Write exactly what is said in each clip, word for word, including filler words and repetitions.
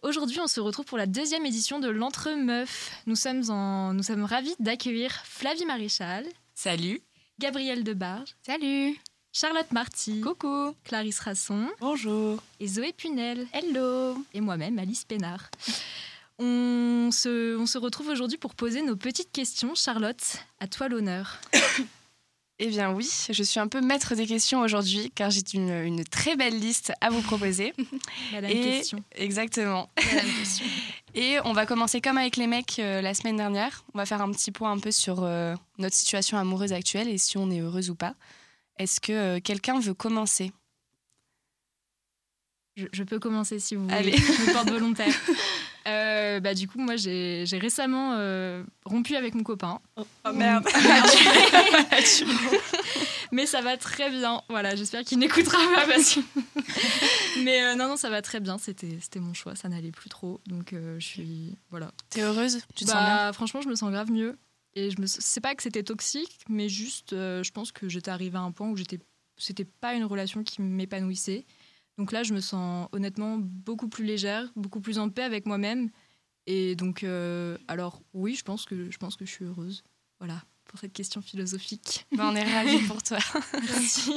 aujourd'hui, on se retrouve pour la deuxième édition de l'Entre Meufs. Nous sommes, en... Nous sommes ravis d'accueillir Flavie Maréchal. Salut. Gabrielle Debarge. Salut. Charlotte Marty. Coucou. Clarisse Rasson. Bonjour. Et Zoé Punel. Hello. Et moi-même, Alice Pénard. On se, on se retrouve aujourd'hui pour poser nos petites questions. Charlotte, à toi l'honneur. Eh bien oui, je suis un peu maître des questions aujourd'hui car j'ai une, une très belle liste à vous proposer. Madame Et... question. Exactement. Madame question. Et on va commencer comme avec les mecs euh, la semaine dernière. On va faire un petit point un peu sur euh, notre situation amoureuse actuelle et si on est heureuse ou pas. Est-ce que euh, quelqu'un veut commencer ? Je, je peux commencer si vous voulez. Allez. Je me porte volontaire. euh, bah, du coup, moi, j'ai, j'ai récemment euh, rompu avec mon copain. Oh, oh merde. Mais ça va très bien. Voilà, j'espère qu'il n'écoutera pas parce que... Mais euh, non, non, ça va très bien. C'était, c'était mon choix. Ça n'allait plus trop. Donc, euh, je suis... Voilà. T'es heureuse ? Tu te bah, sens bien ? Franchement, je me sens grave mieux. Et je me... c'est pas que c'était toxique, mais juste, euh, je pense que j'étais arrivée à un point où j'étais... c'était pas une relation qui m'épanouissait. Donc là, je me sens honnêtement beaucoup plus légère, beaucoup plus en paix avec moi-même. Et donc, euh, alors oui, je pense que je pense que je suis heureuse. Voilà, pour cette question philosophique. Ben, on est ravis pour toi. Merci.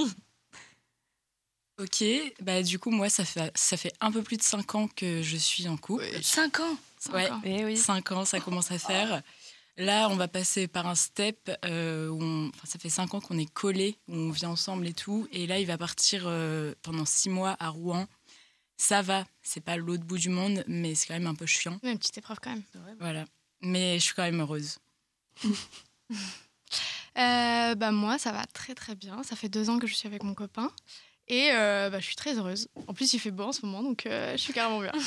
Ok, bah du coup, moi, ça fait, ça fait un peu plus de cinq ans que je suis en couple. cinq ans Ouais, Eh oui. cinq ans, ça commence à faire. Là, on va passer par un step euh, où on, enfin, ça fait cinq ans qu'on est collés, où on vit ensemble et tout. Et là, il va partir euh, pendant six mois à Rouen. Ça va, c'est pas l'autre bout du monde, mais c'est quand même un peu chiant. Une petite épreuve quand même. Voilà. Mais je suis quand même heureuse. euh, bah, moi, ça va très très bien. Ça fait deux ans que je suis avec mon copain. Et euh, bah, je suis très heureuse. En plus, il fait beau en ce moment, donc euh, je suis carrément bien.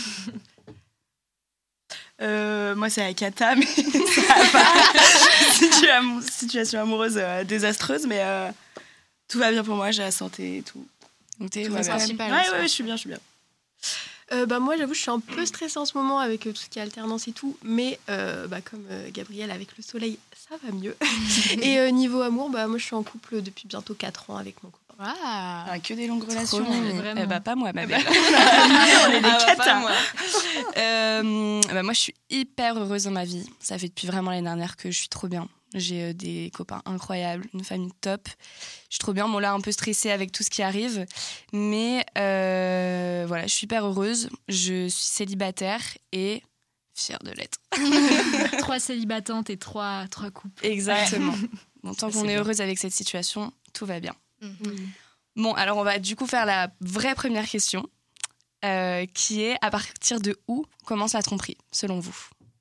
Euh, moi, c'est avec Kata, mais ça va pas. Situa- situation amoureuse euh, désastreuse, mais euh, tout va bien pour moi, j'ai la santé et tout. Donc t'es Tout heureuse va quand bien. même. Ouais, ouais, ouais, je suis bien, je suis bien. Euh, bah, moi, j'avoue, je suis un peu stressée en ce moment avec euh, tout ce qui est alternance et tout, mais euh, bah, comme euh, Gabrielle, avec le soleil, ça va mieux. Et euh, niveau amour, bah, moi, je suis en couple depuis bientôt quatre ans avec mon copain. Ah. Ah, que des longues relations. Trop mimi. vraiment. Eh bah, pas moi, ma belle. On est des Ah, bah, pas Kata. moi. Euh, bah, moi, je suis hyper heureuse dans ma vie. Ça fait depuis vraiment l'année dernière que je suis trop bien. J'ai euh, des copains incroyables, une famille top. Je suis trop bien. Bon, là, un peu stressée avec tout ce qui arrive. Mais euh, voilà, je suis hyper heureuse. Je suis célibataire et fière de l'être. Trois célibatantes et trois, trois couples. Exactement. Bon, tant Ça, qu'on c'est est bien. heureuse avec cette situation, tout va bien. Mhm. Bon, alors on va du coup faire la vraie première question, euh, qui est à partir de où commence la tromperie, selon vous ?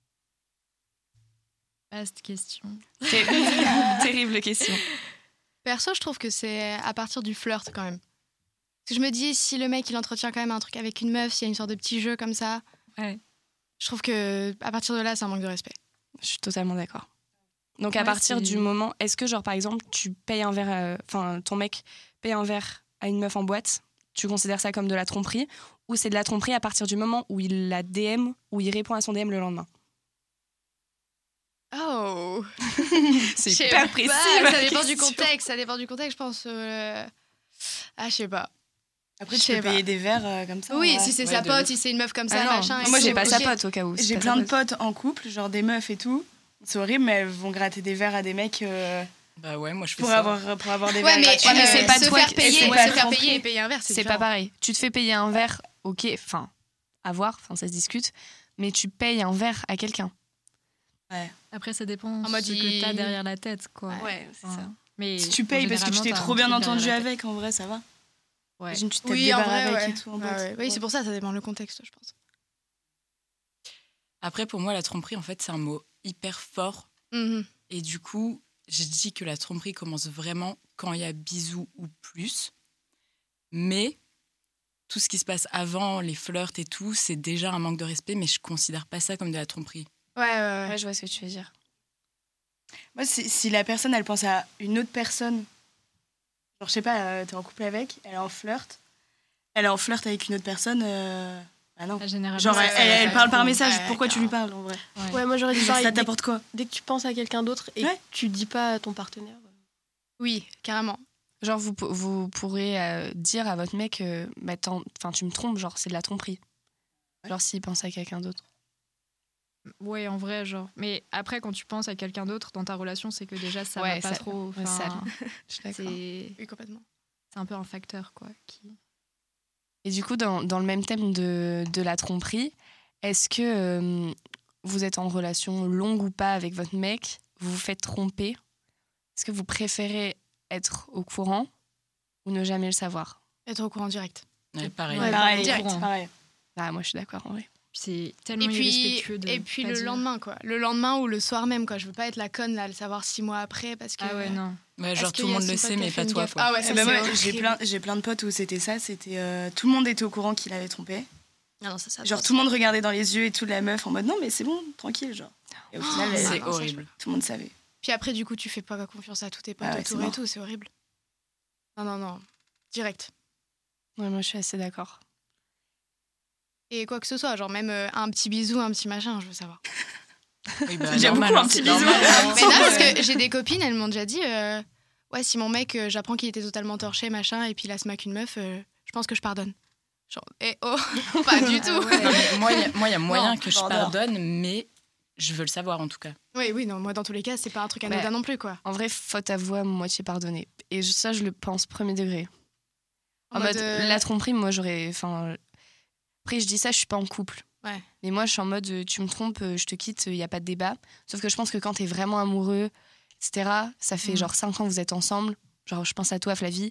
Vaste question. Terrible, terrible question. Perso, je trouve que c'est à partir du flirt quand même. Parce que je me dis, si le mec il entretient quand même un truc avec une meuf, s'il y a une sorte de petit jeu comme ça, Ouais. je trouve que à partir de là, c'est un manque de respect. Je suis totalement d'accord. Donc à Ouais, partir c'est- du moment, est-ce que genre par exemple tu payes un verre, enfin ton mec paye un verre à une meuf en boîte, tu considères ça comme de la tromperie, ou c'est de la tromperie à partir du moment où il la D M, ou il répond à son D M le lendemain ? Oh. C'est Je sais hyper pas, précis. ça ma dépend du question. contexte. Ça dépend du contexte, je pense. euh, Ah, je sais pas. Après, Je tu sais peux pas. payer des verres euh, comme ça. Oui, ouais. si c'est Ouais, sa de pote, ouf. si c'est une meuf comme Ah ça, non, machin. et moi tout, j'ai pas sa ok. pote au cas où. c'est J'ai pas plein sa de potes en couple, genre des meufs et tout. C'est horrible, mais elles vont gratter des verres à des mecs euh, Bah ouais, moi je fais pour, ça. avoir, pour avoir des Ouais, verres mais, gratuits. Ouais, mais euh, c'est pas se toi faire qui- payer, c'est ouais, pas se faire tromperie. payer et payer un verre, c'est C'est pas différent. pareil. Tu te fais payer un verre, ok, enfin, à voir, enfin, ça se discute, mais tu payes un verre à quelqu'un. Après, ça dépend En mode, ce que il- t'as derrière la tête, quoi. Ouais, c'est Enfin, ça. Mais Si tu payes parce que tu t'es généralement, trop t'as bien un truc entendu derrière la avec, en vrai, ça va. Ouais. Imagine, tu te tapes Oui, des en barres vrai, avec ouais. et tout en Ouais, boîte. ouais. Oui, c'est pour ça, ça dépend le contexte, je pense. Après, pour moi, la tromperie, en fait, c'est un mot hyper fort. Mhm. Et du coup, je dis que la tromperie commence vraiment quand il y a bisous ou plus. Mais tout ce qui se passe avant, les flirts et tout, c'est déjà un manque de respect, mais je considère pas ça comme de la tromperie. Ouais, ouais, ouais. Ouais, je vois ce que tu veux dire. Moi, si, si la personne, elle pense à une autre personne, genre, je sais pas, euh, t'es en couple avec, elle est en flirt, elle est en flirt avec une autre personne, euh... bah non. Ah, généralement, Genre, ouais, elle, ouais, elle- elle ouais, parle ouais. par message, Ouais, pourquoi tu grave. lui parles, en vrai? Ouais. Ouais, moi, j'aurais dit Genre, pareil. ça Dès, t'apporte quoi? dès que tu penses à quelqu'un d'autre et Ouais. que tu dis pas à ton partenaire. Oui, carrément. Genre, vous, vous pourrez euh, dire à votre mec, euh, bah, t'en- enfin, tu me trompes, genre, c'est de la tromperie. Genre s'il pense à quelqu'un d'autre. Ouais, en vrai, genre. Mais après, quand tu penses à quelqu'un d'autre dans ta relation, c'est que déjà, ça Ouais, va pas ça- trop. ouais, Enfin, ça- Je suis d'accord. c'est Oui, complètement. c'est un peu un facteur, quoi. Qui... Et du coup, dans, dans le même thème de, de la tromperie, est-ce que euh, vous êtes en relation longue ou pas avec votre mec, vous vous faites tromper, est-ce que vous préférez être au courant ou ne jamais le savoir? Être au courant direct. Ouais, pareil. Ouais, pareil, direct. pareil. Ah, moi, je suis d'accord, en vrai. C'est tellement Et puis, irrespectueux de et puis pas le dire. lendemain, quoi. Le lendemain ou le soir même, quoi. Je veux pas être la conne, là, à le savoir six mois après, parce que... Ah ouais, non. Ouais, Est-ce genre qu'il tout le y a monde le son pote sait, qui a mais fait pas une toi. gaffe? Quoi. Ah ouais, ça, Eh ben c'est moi, horrible. j'ai plein, j'ai plein de potes où c'était ça. C'était euh, tout le monde était au courant qu'il avait trompé. Ah non, ça, ça, Genre ça, tout le monde regardait dans les yeux et tout de la meuf en mode non mais c'est bon, tranquille genre. Et au final, Oh, elle- C'est non, ça, horrible. tout le monde savait. Puis après, du coup, tu fais pas confiance à tous tes potes Ah ouais, c'est autour et mort. tout, c'est horrible. Non, non, non. Direct. Ouais, moi, je suis assez d'accord. Et quoi que ce soit, genre même euh, un petit bisou, un petit machin, je veux savoir. Oui, bah, C'est déjà normal, beaucoup, hein, un petit c'est bisou. normal, hein. Mais non, parce que j'ai des copines, elles m'ont déjà dit euh, ouais, si mon mec, euh, j'apprends qu'il était totalement torché, machin, et puis il a smack une meuf, euh, je pense que je pardonne. Genre, eh oh, pas du tout. Non, mais moi, il y a- moi, il y a moyen Non, que je border. pardonne, mais je veux le savoir en tout cas. Oui, oui, non, moi dans tous les cas, c'est pas un truc anodin Ouais. non plus, quoi. En vrai, faute avouée, à moitié pardonnée. Et je- ça, je le pense premier degré. En, mode, euh, la tromperie, moi, j'aurais... Enfin, après, je dis ça, je suis pas en couple. Ouais. Mais moi, je suis en mode, euh, tu me trompes, euh, je te quitte, il n'y a pas de débat. Sauf que je pense que quand t'es vraiment amoureux, et cetera, ça fait Mm. genre cinq ans que vous êtes ensemble. Genre, je pense à toi, Flavie.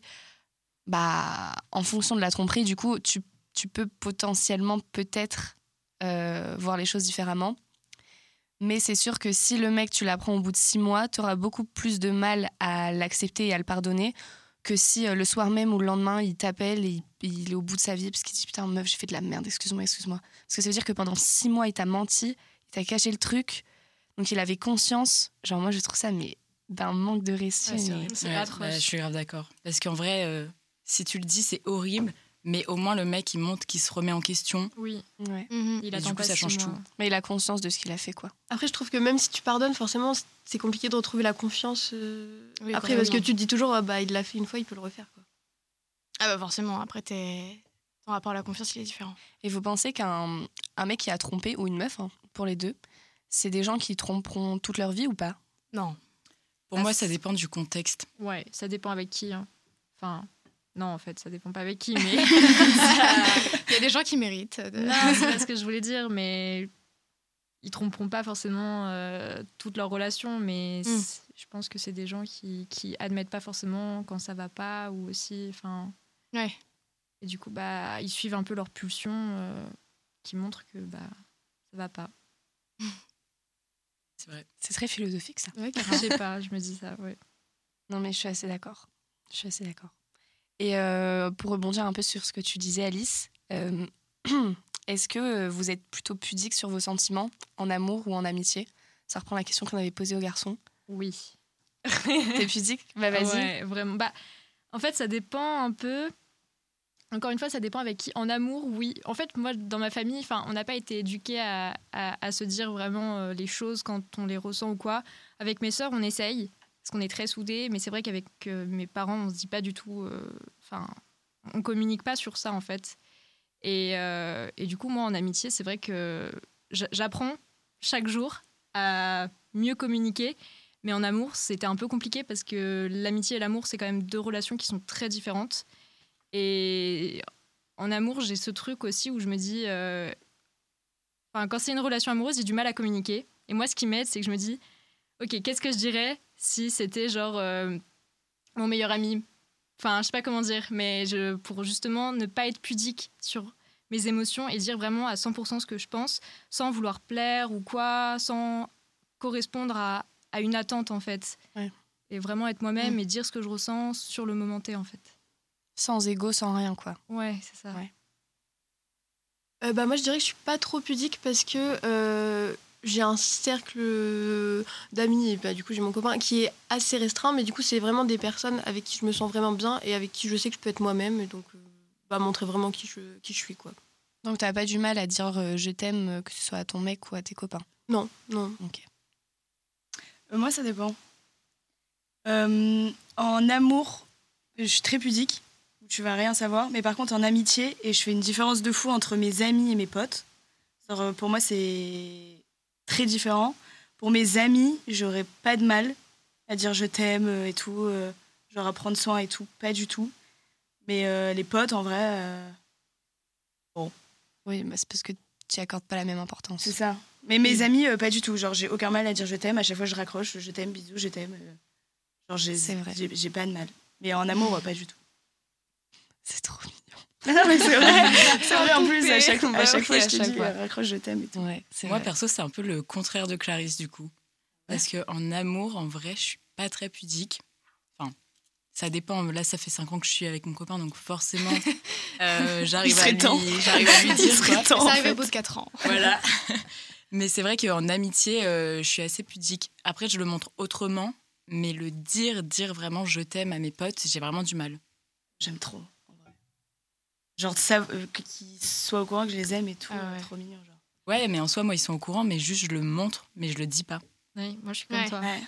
Bah, en fonction de la tromperie, du coup, tu, tu peux potentiellement, peut-être, euh, voir les choses différemment. Mais c'est sûr que si le mec, tu l'apprends au bout de six mois, tu auras beaucoup plus de mal à l'accepter et à le pardonner que si euh, le soir même ou le lendemain, il t'appelle et il, il est au bout de sa vie parce qu'il dit putain, meuf, j'ai fait de la merde, excuse-moi, excuse-moi. Parce que ça veut dire que pendant six mois, il t'a menti, il t'a caché le truc, donc il avait conscience. Genre, moi, je trouve ça, mais d'un manque de respect. Ouais, c'est mais- horrible. C'est Ouais, atroce. bah, je suis grave d'accord. Parce qu'en vrai, euh, si tu le dis, c'est horrible, mais au moins le mec, il montre qu'il se remet en question. Oui, Ouais. mhm. il Et attend du coup, pas ça six change mois. tout. Mais il a conscience de ce qu'il a fait, quoi. Après, je trouve que même si tu pardonnes, forcément, c'est compliqué de retrouver la confiance. euh, Oui, Après, parce que complètement. tu te dis toujours, ah, bah, il l'a fait une fois, il peut le refaire. Quoi. Ah bah forcément, après, t'es... ton rapport à la confiance, il est différent. Et vous pensez qu'un un mec qui a trompé, ou une meuf, hein, pour les deux, c'est des gens qui tromperont toute leur vie ou pas? Non. Pour Ah, moi, ça c'est- dépend du contexte. Ouais, ça dépend avec qui. hein. Enfin, non, en fait, ça dépend pas avec qui, mais. Il y a des gens qui méritent. de- Non, c'est pas ce que je voulais dire, mais ils tromperont pas forcément euh, toute leur relation, mais Mm. c'est- je pense que c'est des gens qui, qui admettent pas forcément quand ça va pas, ou aussi, enfin. Ouais. Et du coup, bah, ils suivent un peu leur pulsion euh, qui montre que bah ça va pas. C'est vrai. C'est très philosophique, ça. Ouais, Je sais pas, je me dis ça, ouais. Non, mais je suis assez d'accord. Je suis assez d'accord. Et euh, pour rebondir un peu sur ce que tu disais, Alice, euh, est-ce que vous êtes plutôt pudique sur vos sentiments, en amour ou en amitié? Ça reprend la question qu'on avait posée aux garçons. Oui. T'es pudique? Bah vas-y. Ouais, vraiment. Bah, en fait, ça dépend un peu. Encore une fois, ça dépend avec qui. En amour, oui. En fait, moi, dans ma famille, enfin, on n'a pas été éduqués à, à, à se dire vraiment euh, les choses quand on les ressent ou quoi. Avec mes sœurs, on essaye parce qu'on est très soudés. Mais c'est vrai qu'avec euh, mes parents, on se dit pas du tout. Enfin, on communique pas sur ça en fait. Et, euh, et du coup, moi, en amitié, c'est vrai que j'a- j'apprends chaque jour à mieux communiquer. Mais en amour, c'était un peu compliqué parce que l'amitié et l'amour, c'est quand même deux relations qui sont très différentes. Et en amour, j'ai ce truc aussi où je me dis... euh, Enfin, quand c'est une relation amoureuse, j'ai du mal à communiquer. Et moi, ce qui m'aide, c'est que je me dis, OK, qu'est-ce que je dirais si c'était genre euh, mon meilleur ami? Enfin, je sais pas comment dire, mais je, pour justement ne pas être pudique sur mes émotions et dire vraiment à cent pour cent ce que je pense, sans vouloir plaire ou quoi, sans correspondre à, à une attente, en fait. Ouais. Et vraiment être moi-même Mm. et dire ce que je ressens sur le moment T, en fait. Sans ego, sans rien, quoi. Ouais, c'est ça. Ouais. Euh, bah, moi, je dirais que je suis pas trop pudique parce que euh, j'ai un cercle d'amis, et bah, du coup, j'ai mon copain qui est assez restreint, mais du coup, c'est vraiment des personnes avec qui je me sens vraiment bien et avec qui je sais que je peux être moi-même, et donc euh, bah, montrer vraiment qui je, qui je suis, quoi. Donc t'as pas du mal à dire euh, je t'aime, euh, que ce soit à ton mec ou à tes copains? Non, non. Ok. Euh, moi, ça dépend. Euh, en amour, je suis très pudique. Tu vas rien savoir. Mais par contre, en amitié, et je fais une différence de fou entre mes amis et mes potes. Genre, pour moi, c'est très différent. Pour mes amis, j'aurais pas de mal à dire je t'aime et tout, euh, genre à prendre soin et tout, pas du tout. Mais euh, les potes, en vrai, euh, Oui, bah, c'est parce que tu n'y accordes pas la même importance. c'est ça. Mais mes amis, euh, pas du tout. Genre, j'ai aucun mal à dire je t'aime. À chaque fois, je raccroche, je t'aime, bisous, je t'aime. euh. Genre, j'ai, C'est vrai. j'ai, j'ai pas de mal. Mais en amour, pas du tout. C'est trop mignon. Non, mais c'est vrai. C'est vrai en plus, à chaque, Bah à chaque oui, fois, je à te chaque dis, fois. euh, raccroche, je t'aime et tout. Ouais, c'est Moi, vrai. perso, c'est un peu le contraire de Clarisse, du coup. Parce qu'en amour, en vrai, je suis pas très pudique. Enfin, ça dépend. Là, ça fait cinq ans que je suis avec mon copain, donc forcément, euh, j'arrive, Il serait à lui, temps. j'arrive à lui Il dire serait quoi. temps, Ça en arrive fait. au bout de quatre ans. Voilà. Mais c'est vrai qu'en amitié, euh, je suis assez pudique. Après, je le montre autrement, mais le dire, dire vraiment je t'aime à mes potes, j'ai vraiment du mal. J'aime trop. En vrai. Genre, ça, euh, qu'ils soient au courant que je les aime et tout. Ah euh, ouais. Trop mignon, genre. Ouais, mais en soi, moi, ils sont au courant, mais juste je le montre, mais je le dis pas. Oui, moi je suis comme Ouais. toi. Ouais.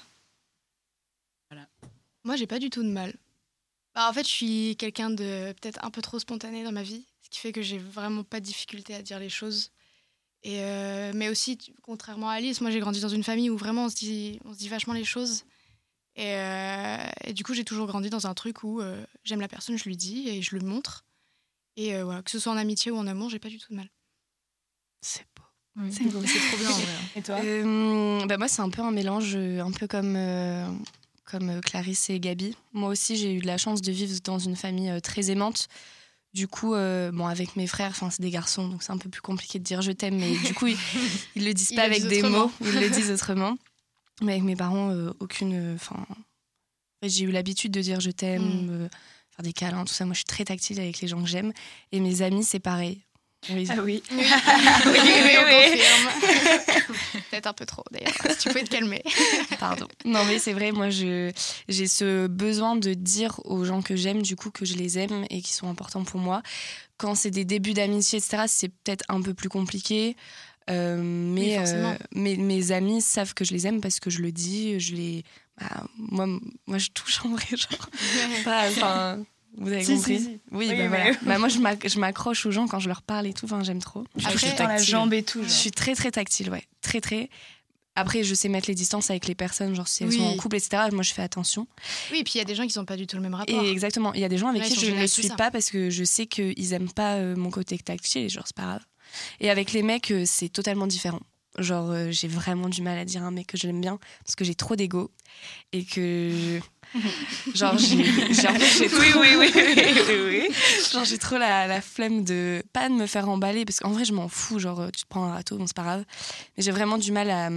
Moi, j'ai pas du tout de mal. Bah, en fait, je suis quelqu'un de peut-être un peu trop spontané dans ma vie, ce qui fait que j'ai vraiment pas de difficulté à dire les choses. Et euh, mais aussi, tu- contrairement à Alice, moi j'ai grandi dans une famille où vraiment on se dit, on se dit vachement les choses. Et, euh, et du coup, j'ai toujours grandi dans un truc où euh, j'aime la personne, je lui dis et je le montre. Et euh, voilà, que ce soit en amitié ou en amour, j'ai pas du tout de mal. C'est beau. Oui. C'est beau. C'est trop bien en vrai. Et toi Euh, bah moi, c'est un peu un mélange, euh, un peu comme, euh, comme euh, Clarisse et Gabi. Moi aussi, j'ai eu de la chance de vivre dans une famille euh, très aimante. Du coup, euh, bon, avec mes frères, c'est des garçons, donc c'est un peu plus compliqué de dire je t'aime, mais du coup, ils, ils le disent Ils pas le avec disent des autrement. mots, ils le disent autrement. Mais avec mes parents, euh, aucune. Enfin, j'ai eu l'habitude de dire je t'aime, Mm. euh, faire des câlins, tout ça. Moi, je suis très tactile avec les gens que j'aime. Et mes amis, c'est pareil. Oui. Ah oui. Oui, oui, oui, on confirme. Peut-être un peu trop d'ailleurs, si tu pouvais te calmer. Pardon. Non, mais c'est vrai, moi, je, j'ai ce besoin de dire aux gens que j'aime, du coup, que je les aime et qui sont importants pour moi. Quand c'est des débuts d'amitié, et cetera, c'est peut-être un peu plus compliqué. Euh, mais Oui, forcément. euh, mes, mes amis savent que je les aime parce que je le dis. Je les, bah, moi, moi, je touche en vrai, genre. Pas, enfin, vous avez Si, compris. si, si. Oui, Oui, bah, mais- voilà. Bah, moi, je m'ac- je m'accroche aux gens quand je leur parle et tout. Enfin, j'aime trop. Je suis Après, très Dans la tactile. jambe et tout. Je Genre. suis très très tactile, ouais. Très très. Après, je sais mettre les distances avec les personnes, genre si elles Oui. sont en couple, et cetera. Moi, je fais attention. Oui, et puis il y a des gens qui n'ont pas du tout le même rapport. Et exactement, il y a des gens avec Ouais, ils qui sont je gênés ne le avec tout suis ça. pas parce que je sais qu'ils aiment pas euh, mon côté tactile et genre c'est pas grave. Et avec les mecs, euh, c'est totalement différent. Genre, euh, j'ai vraiment du mal à dire à un mec que je l'aime bien parce que j'ai trop d'ego et que. Genre, j'ai. j'ai- en fait, j'ai trop- Oui, oui, oui, oui, oui, oui. Genre, j'ai trop la, la flemme de. Pas de me faire emballer parce qu'en vrai, je m'en fous. Genre, euh, tu te prends un râteau, bon, c'est pas grave. Mais j'ai vraiment du mal à.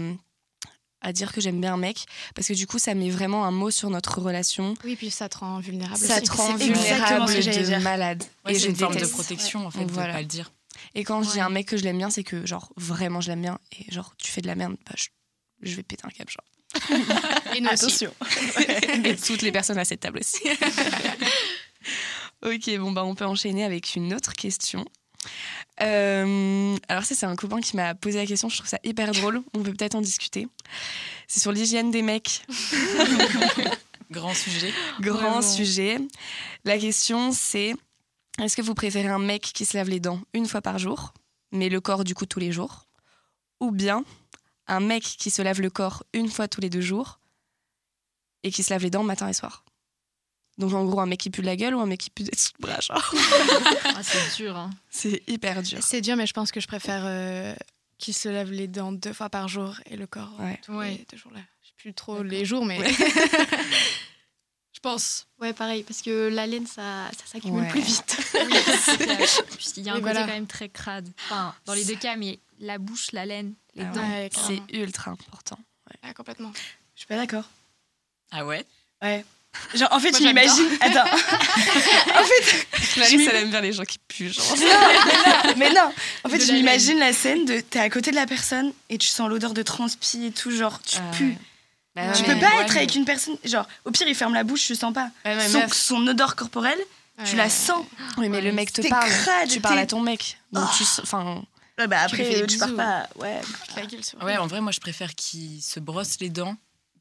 à dire que j'aime bien un mec parce que du coup ça met vraiment un mot sur notre relation, Oui, puis ça te rend vulnérable. ça aussi. te rend c'est exactement vulnérable ce que j'allais de dire. malade. Ouais, et c'est je une forme de déteste. protection, en fait, Voilà. de pas le dire. Et quand je dis Ouais. à un mec que je l'aime bien, c'est que genre vraiment je l'aime bien et genre tu fais de la merde, bah, je, je vais péter un câble genre. Et nous aussi. Attention. Et toutes les personnes à cette table aussi. Ok, bon bah on peut enchaîner avec une autre question. Euh, alors ça c'est un copain qui m'a posé la question, je trouve ça hyper drôle, on peut peut-être en discuter. C'est sur l'hygiène des mecs. Grand sujet. Grand Vraiment. sujet. La question c'est, est-ce que vous préférez un mec qui se lave les dents une fois par jour, mais le corps du coup tous les jours, ou bien un mec qui se lave le corps une fois tous les deux jours et qui se lave les dents matin et soir? Donc en gros un mec qui pue de la gueule ou un mec qui pue des sous le bras, genre. Ah, c'est dur. Hein. C'est hyper dur. C'est dur, mais je pense que je préfère euh, qu'il se lave les dents deux fois par jour et le corps euh, Ouais. tous Ouais. les deux jours là. Je sais plus trop les jours, mais je pense. Ouais, pareil, parce que la laine, ça, ça s'accumule Ouais. plus vite. Puis il y a un Oui, côté voilà. quand même très crade. Enfin, dans les deux cas, mais la bouche, la laine, les Ah dents. Ouais, C'est carrément. ultra important. Ah, complètement. Je suis pas d'accord. Ah ouais? Ouais. Genre, en fait, Moi, je j'adore. m'imagine. Attends. Clarisse, elle aime bien les gens qui puent, genre. Non, mais non, mais non. En fait, De je la m'imagine la scène de t'es à côté de la personne et tu sens l'odeur de transpi et tout, genre tu Ah pues. ouais. Bah Tu ouais, peux pas ouais, être mais- avec une personne, genre au pire il ferme la bouche, je sens pas. Ouais, mais son, meuf. son odeur corporelle, tu Ouais. la sens. Oui, mais Ouais, le mec te t'es parle. crade, Tu parles t'es- à ton mec. Donc Oh. tu s- enfin, Ouais, bah Tu lui après fais euh, des tu pars bisous. pas. Ouais. La gueule, c'est Ouais, en vrai, moi, je préfère qu'il se brosse les dents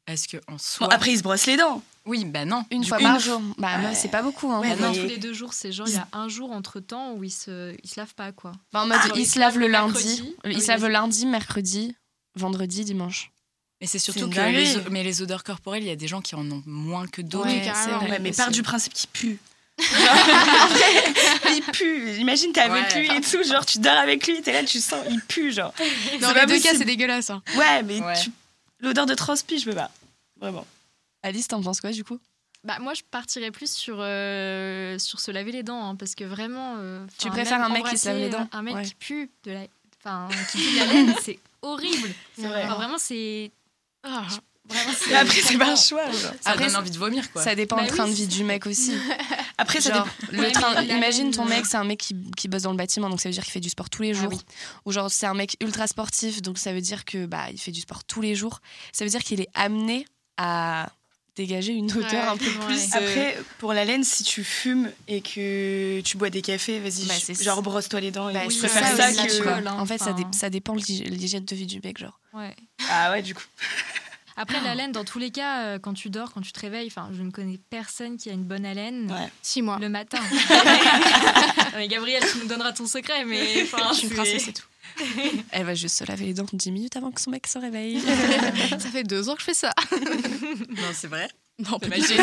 Est-ce que en Bon, soi. après, ils se brossent les dents. Oui, bah non. Une Du fois coup, par une jour. Bah, Ouais. c'est pas beaucoup. Hein. Ouais, Ah non, mais- tous les deux jours, c'est genre, il y a un jour entre temps où ils se, ils se lavent pas, quoi. Bah, en mode, Ah, ils oui. se lavent le Mercredi. lundi. Ah Ils oui, se lavent le vas-y. lundi, mercredi, vendredi, dimanche. Mais c'est C'est surtout une que dinguerie. les, o- mais les odeurs corporelles, il y a des gens qui en ont moins que d'autres. Oui, Ouais, carrément. c'est vrai. Ouais, mais Parce part que- du principe qu'il pue. Genre, il pue. Imagine, t'es avec Ouais. lui et tout. Genre, tu dors avec lui, t'es là, tu sens, il pue. Genre, Dans C'est les pas deux cas, possible. c'est dégueulasse. Hein. Ouais, mais Ouais. tu- l'odeur de transpi, je peux pas. Vraiment. Alice, t'en penses quoi du coup? Bah, moi, je partirais plus sur, euh, sur se laver les dents, hein, parce que vraiment. euh, Tu enfin, préfères même un mec qui se lave les embrasser dents Un mec Ouais. qui pue de la, enfin, qui pue de la laine, c'est horrible. C'est vrai. Enfin, vraiment, c'est. Ah. Vraiment, c'est. Mais après, c'est pas un choix. Genre. Ça Après, donne ça- envie de vomir, quoi. Ça dépend Bah du train oui, de vie c'est du ça. mec aussi. Après, ça Genre, dépend. le Ouais, train, mais la imagine laine, ton euh, mec, c'est un mec qui, qui bosse dans le bâtiment, donc ça veut dire qu'il fait du sport tous les Ah jours. oui. Ou genre, c'est un mec ultra sportif, donc ça veut dire que bah, il fait du sport tous les jours. Ça veut dire qu'il est amené à dégager une odeur Ouais. un peu Ouais. plus. euh, Après, pour la laine, si tu fumes et que tu bois des cafés, vas-y, Bah, je- c'est- genre brosse-toi les dents. bah, et oui, je c'est préfère ça ça, aussi, que. l'alcool. tu vois. hein, En fait, ça, dé- enfin. ça dépend de l'hyg- l'hygiène de vie du mec, genre. Ouais. Ah ouais, du coup. Après, la laine, dans tous les cas, euh, quand tu dors, quand tu te réveilles, enfin, je ne connais personne qui a une bonne haleine Ouais. Six mois. le matin. Non, mais Gabrielle, tu nous donneras ton secret, mais enfin, Je suis une c'est- princesse, c'est tout. Elle va juste se laver les dents dix minutes avant que son mec se réveille. Ça fait deux ans que je fais ça. Non, c'est vrai. Non, pas Imagine.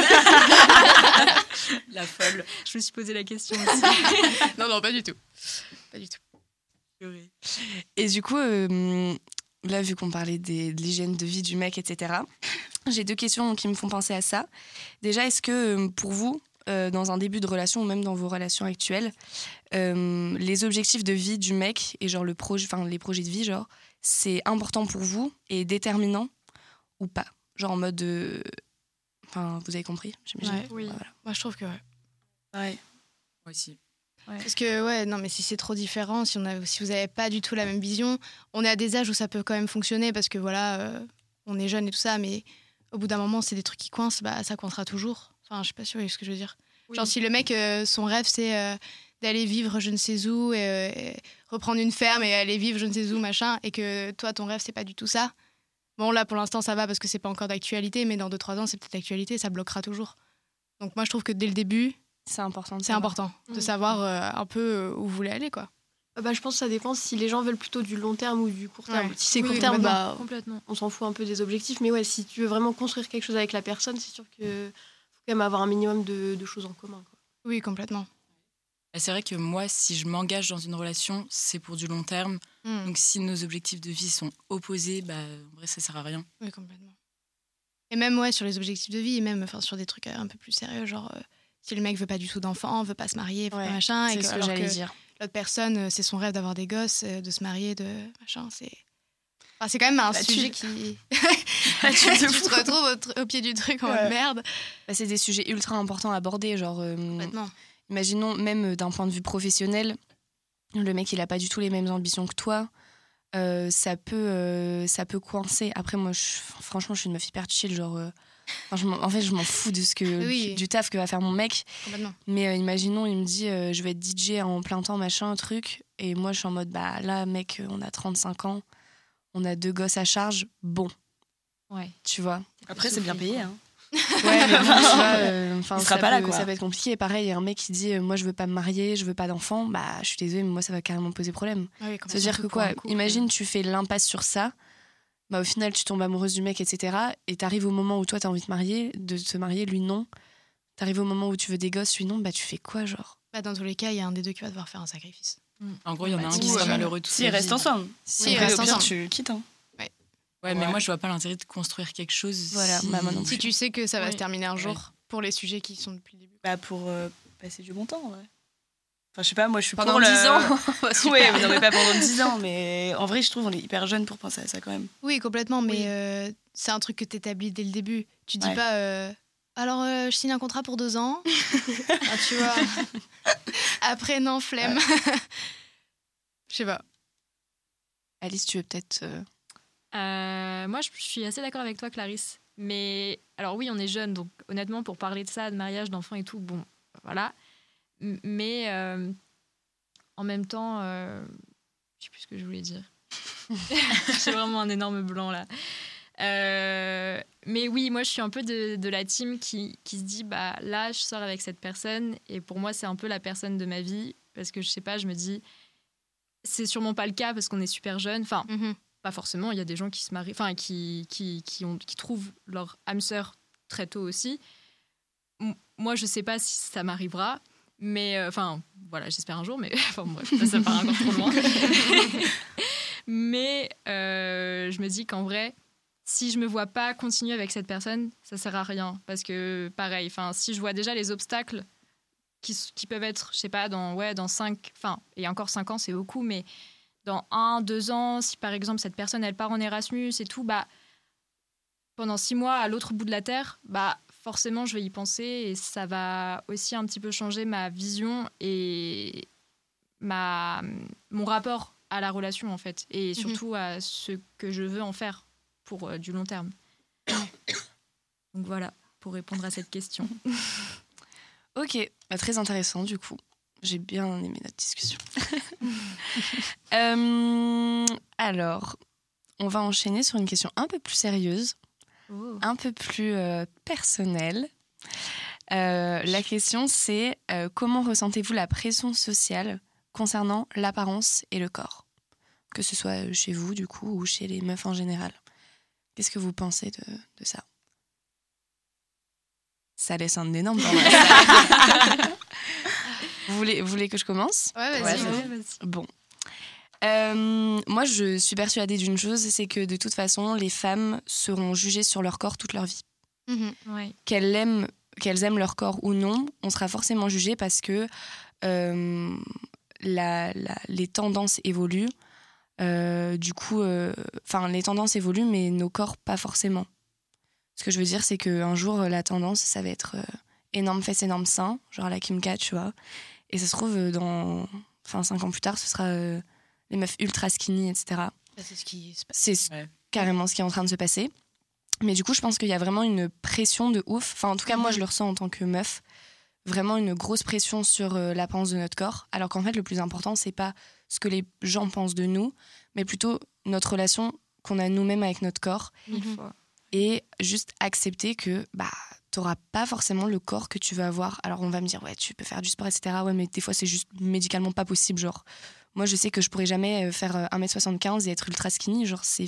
La folle. Je me suis posé la question aussi. non, non, pas du tout. Pas du tout. Et du coup, euh, là, vu qu'on parlait des- de l'hygiène de vie du mec, et cetera, j'ai deux questions qui me font penser à ça. Déjà, est-ce que euh, pour vous, euh, dans un début de relation ou même dans vos relations actuelles, euh, les objectifs de vie du mec et genre le projet, enfin les projets de vie, genre, c'est important pour vous et déterminant ou pas? Genre en mode, euh, enfin, vous avez compris, j'imagine. Ouais. Oui. Voilà. Moi, je trouve que ouais. Ouais. Moi aussi. Parce que, ouais, non, mais si c'est trop différent, si, on a, si vous n'avez pas du tout la même vision, on est à des âges où ça peut quand même fonctionner parce que, voilà, euh, on est jeune et tout ça, mais au bout d'un moment, c'est des trucs qui coincent, bah, ça coincera toujours. Enfin, je sais pas si vous voyez ce que je veux dire. Oui. Genre, si le mec, euh, son rêve, c'est euh, d'aller vivre je ne sais où, et, euh, et reprendre une ferme et aller vivre je ne sais où, machin, et que toi, ton rêve, c'est pas du tout ça. Bon, là, pour l'instant, ça va parce que c'est pas encore d'actualité, mais dans deux trois ans, c'est peut-être d'actualité, ça bloquera toujours. Donc, moi, je trouve que dès le début, C'est important. de c'est savoir. important de Mm. savoir euh, un peu euh, où vous voulez aller, quoi. Euh, Bah, je pense que ça dépend si les gens veulent plutôt du long terme ou du court terme. Ouais. Si c'est Oui, court terme, complètement. bah, Complètement. on s'en fout un peu des objectifs. Mais ouais, si tu veux vraiment construire quelque chose avec la personne, c'est sûr qu'il faut quand même avoir un minimum de, de choses en commun, quoi. Oui, complètement. Et c'est vrai que moi, si je m'engage dans une relation, c'est pour du long terme. Mm. Donc si nos objectifs de vie sont opposés, bah, en vrai, ça sert à rien. Oui, complètement. Et même, ouais, sur les objectifs de vie, et même enfin, sur des trucs euh, un peu plus sérieux, genre euh, si le mec veut pas du tout d'enfant, veut pas se marier, veut Ouais, pas machin, et C'est que, ce que alors j'allais que dire. l'autre personne, euh, c'est son rêve d'avoir des gosses, euh, de se marier, de machin, c'est... Enfin, c'est quand même un La sujet thune. qui... La thune de tu fou. te retrouves au, tr- au pied du truc en Ouais. mode merde. Bah, c'est des sujets ultra importants à aborder, genre. euh, Complètement. Imaginons, même euh, d'un point de vue professionnel, le mec, il a pas du tout les mêmes ambitions que toi. Euh, ça, peut, euh, ça peut coincer. Après, moi, je, franchement, je suis une meuf hyper chill. Genre, euh, enfin, je m'en- en fait, je m'en fous de ce que, Oui. du, du taf que va faire mon mec. Complètement. Mais euh, imaginons, il me dit, euh, je vais être D J en plein temps, machin, un truc. Et moi, je suis en mode, bah là, mec, on a trente-cinq ans, on a deux gosses à charge. Bon, Ouais. tu vois. Après, c'est bien payé. Hein. Ouais, mais bon, tu vois, euh, enfin, Il sera ça, pas là, peut, quoi. ça peut être compliqué. Et pareil, il y a un mec qui dit euh, moi, je veux pas me marier, je veux pas d'enfant. Bah, je suis désolée, mais moi, ça va carrément poser problème. Ah oui, Ça veut dire que Surtout quoi pour un couple. Imagine, tu fais l'impasse sur ça. Bah, au final, tu tombes amoureuse du mec, et cetera. Et t'arrives au moment où toi, t'as envie de, marier, de te marier, lui, non. T'arrives au moment où tu veux des gosses, lui, non. Bah, tu fais quoi, genre Bah, dans tous les cas, il y a un des deux qui va devoir faire un sacrifice. En gros, il y en a Bah, un si, qui ouais. sera malheureux toute Si, sa ils restent vie. ensemble. Si, ils Après, restent au pire, ensemble. tu quittes. Hein. Ouais, mais Ouais. moi, je vois pas l'intérêt de construire quelque chose. Voilà, si... bah, moi non plus. Si tu sais que ça va Oui. se terminer un jour pour les sujets qui sont depuis le début. Bah, pour euh, passer du bon temps, ouais. Enfin, je sais pas, moi, je suis Pendant pour le- dix ans Oui, vous n'aurez pas pendant dix ans, mais en vrai, je trouve on est hyper jeune pour penser à ça quand même. Oui, complètement, mais Oui. euh, c'est un truc que tu établis dès le début. Tu dis Ouais. pas euh, alors euh, je signe un contrat pour deux ans. Ah, tu vois. Après, non, flemme. Je sais pas. Alice, tu veux peut-être. euh, Euh, moi, je je suis assez d'accord avec toi, Clarisse. Mais alors oui, on est jeunes, donc honnêtement, pour parler de ça, de mariage, d'enfants et tout, bon, voilà. M- Mais euh, en même temps, euh, je sais plus ce que je voulais dire. J'ai vraiment un énorme blanc là. Euh, mais oui, moi, je suis un peu de, de la team qui, qui se dit, bah, là, je sors avec cette personne et pour moi, c'est un peu la personne de ma vie parce que, je sais pas, je me dis, c'est sûrement pas le cas parce qu'on est super jeune. Enfin, Mhm. pas forcément, il y a des gens qui se marient, enfin, qui, qui, qui, ont, qui trouvent leur âme sœur très tôt aussi. M- moi, je sais pas si ça m'arrivera, mais enfin, euh, voilà, j'espère un jour, mais enfin, bref, ça part encore trop loin. Mais euh, je me dis qu'en vrai, si je me vois pas continuer avec cette personne, ça sert à rien. Parce que, pareil, si je vois déjà les obstacles qui, qui peuvent être, je sais pas, dans, ouais, dans cinq, enfin, et encore cinq ans, c'est beaucoup, mais dans un, deux ans, si par exemple cette personne, elle part en Erasmus et tout, bah, pendant six mois à l'autre bout de la Terre, bah, forcément, je vais y penser et ça va aussi un petit peu changer ma vision et ma, mon rapport à la relation, en fait, et surtout mmh. à ce que je veux en faire pour euh, du long terme. Donc voilà, pour répondre à cette question. Ok, bah, très intéressant du coup. J'ai bien aimé notre discussion. euh, alors, on va enchaîner sur une question un peu plus sérieuse, oh. un peu plus euh, personnelle. Euh, la question, c'est euh, comment ressentez-vous la pression sociale concernant l'apparence et le corps ? Que ce soit chez vous, du coup, ou chez les meufs en général. Qu'est-ce que vous pensez de, de ça ? Ça laisse un énorme temps. vous, voulez, vous voulez que je commence ? Ouais, vas-y. Ouais, ouais, vas-y. Bon. Euh, moi, je suis persuadée d'une chose, c'est que de toute façon, les femmes seront jugées sur leur corps toute leur vie. Mmh. Ouais. Qu'elles aiment, qu'elles aiment leur corps ou non, on sera forcément jugé parce que euh, la, la, les tendances évoluent. Euh, du coup, enfin, euh, les tendances évoluent, mais nos corps, pas forcément. Ce que je veux dire, c'est qu'un jour, la tendance, ça va être euh, énorme fesses, énorme seins, genre la Kim K, tu vois. Et ça se trouve, euh, dans... Enfin, cinq ans plus tard, ce sera euh, les meufs ultra skinny, et cetera. C'est ce qui se passe. C'est ouais. carrément ce qui est en train de se passer. Mais du coup, je pense qu'il y a vraiment une pression de ouf. Enfin, en tout cas, mm-hmm. moi, je le ressens en tant que meuf. Vraiment une grosse pression sur euh, l'apparence de notre corps. Alors qu'en fait, le plus important, c'est pas ce que les gens pensent de nous, mais plutôt notre relation qu'on a nous-mêmes avec notre corps. Mille fois. Et juste accepter que bah, t'auras pas forcément le corps que tu veux avoir. Alors on va me dire, ouais, tu peux faire du sport, et cetera. Ouais, mais des fois, c'est juste médicalement pas possible. Genre, moi, je sais que je pourrais jamais faire un mètre soixante-quinze et être ultra skinny. Genre, c'est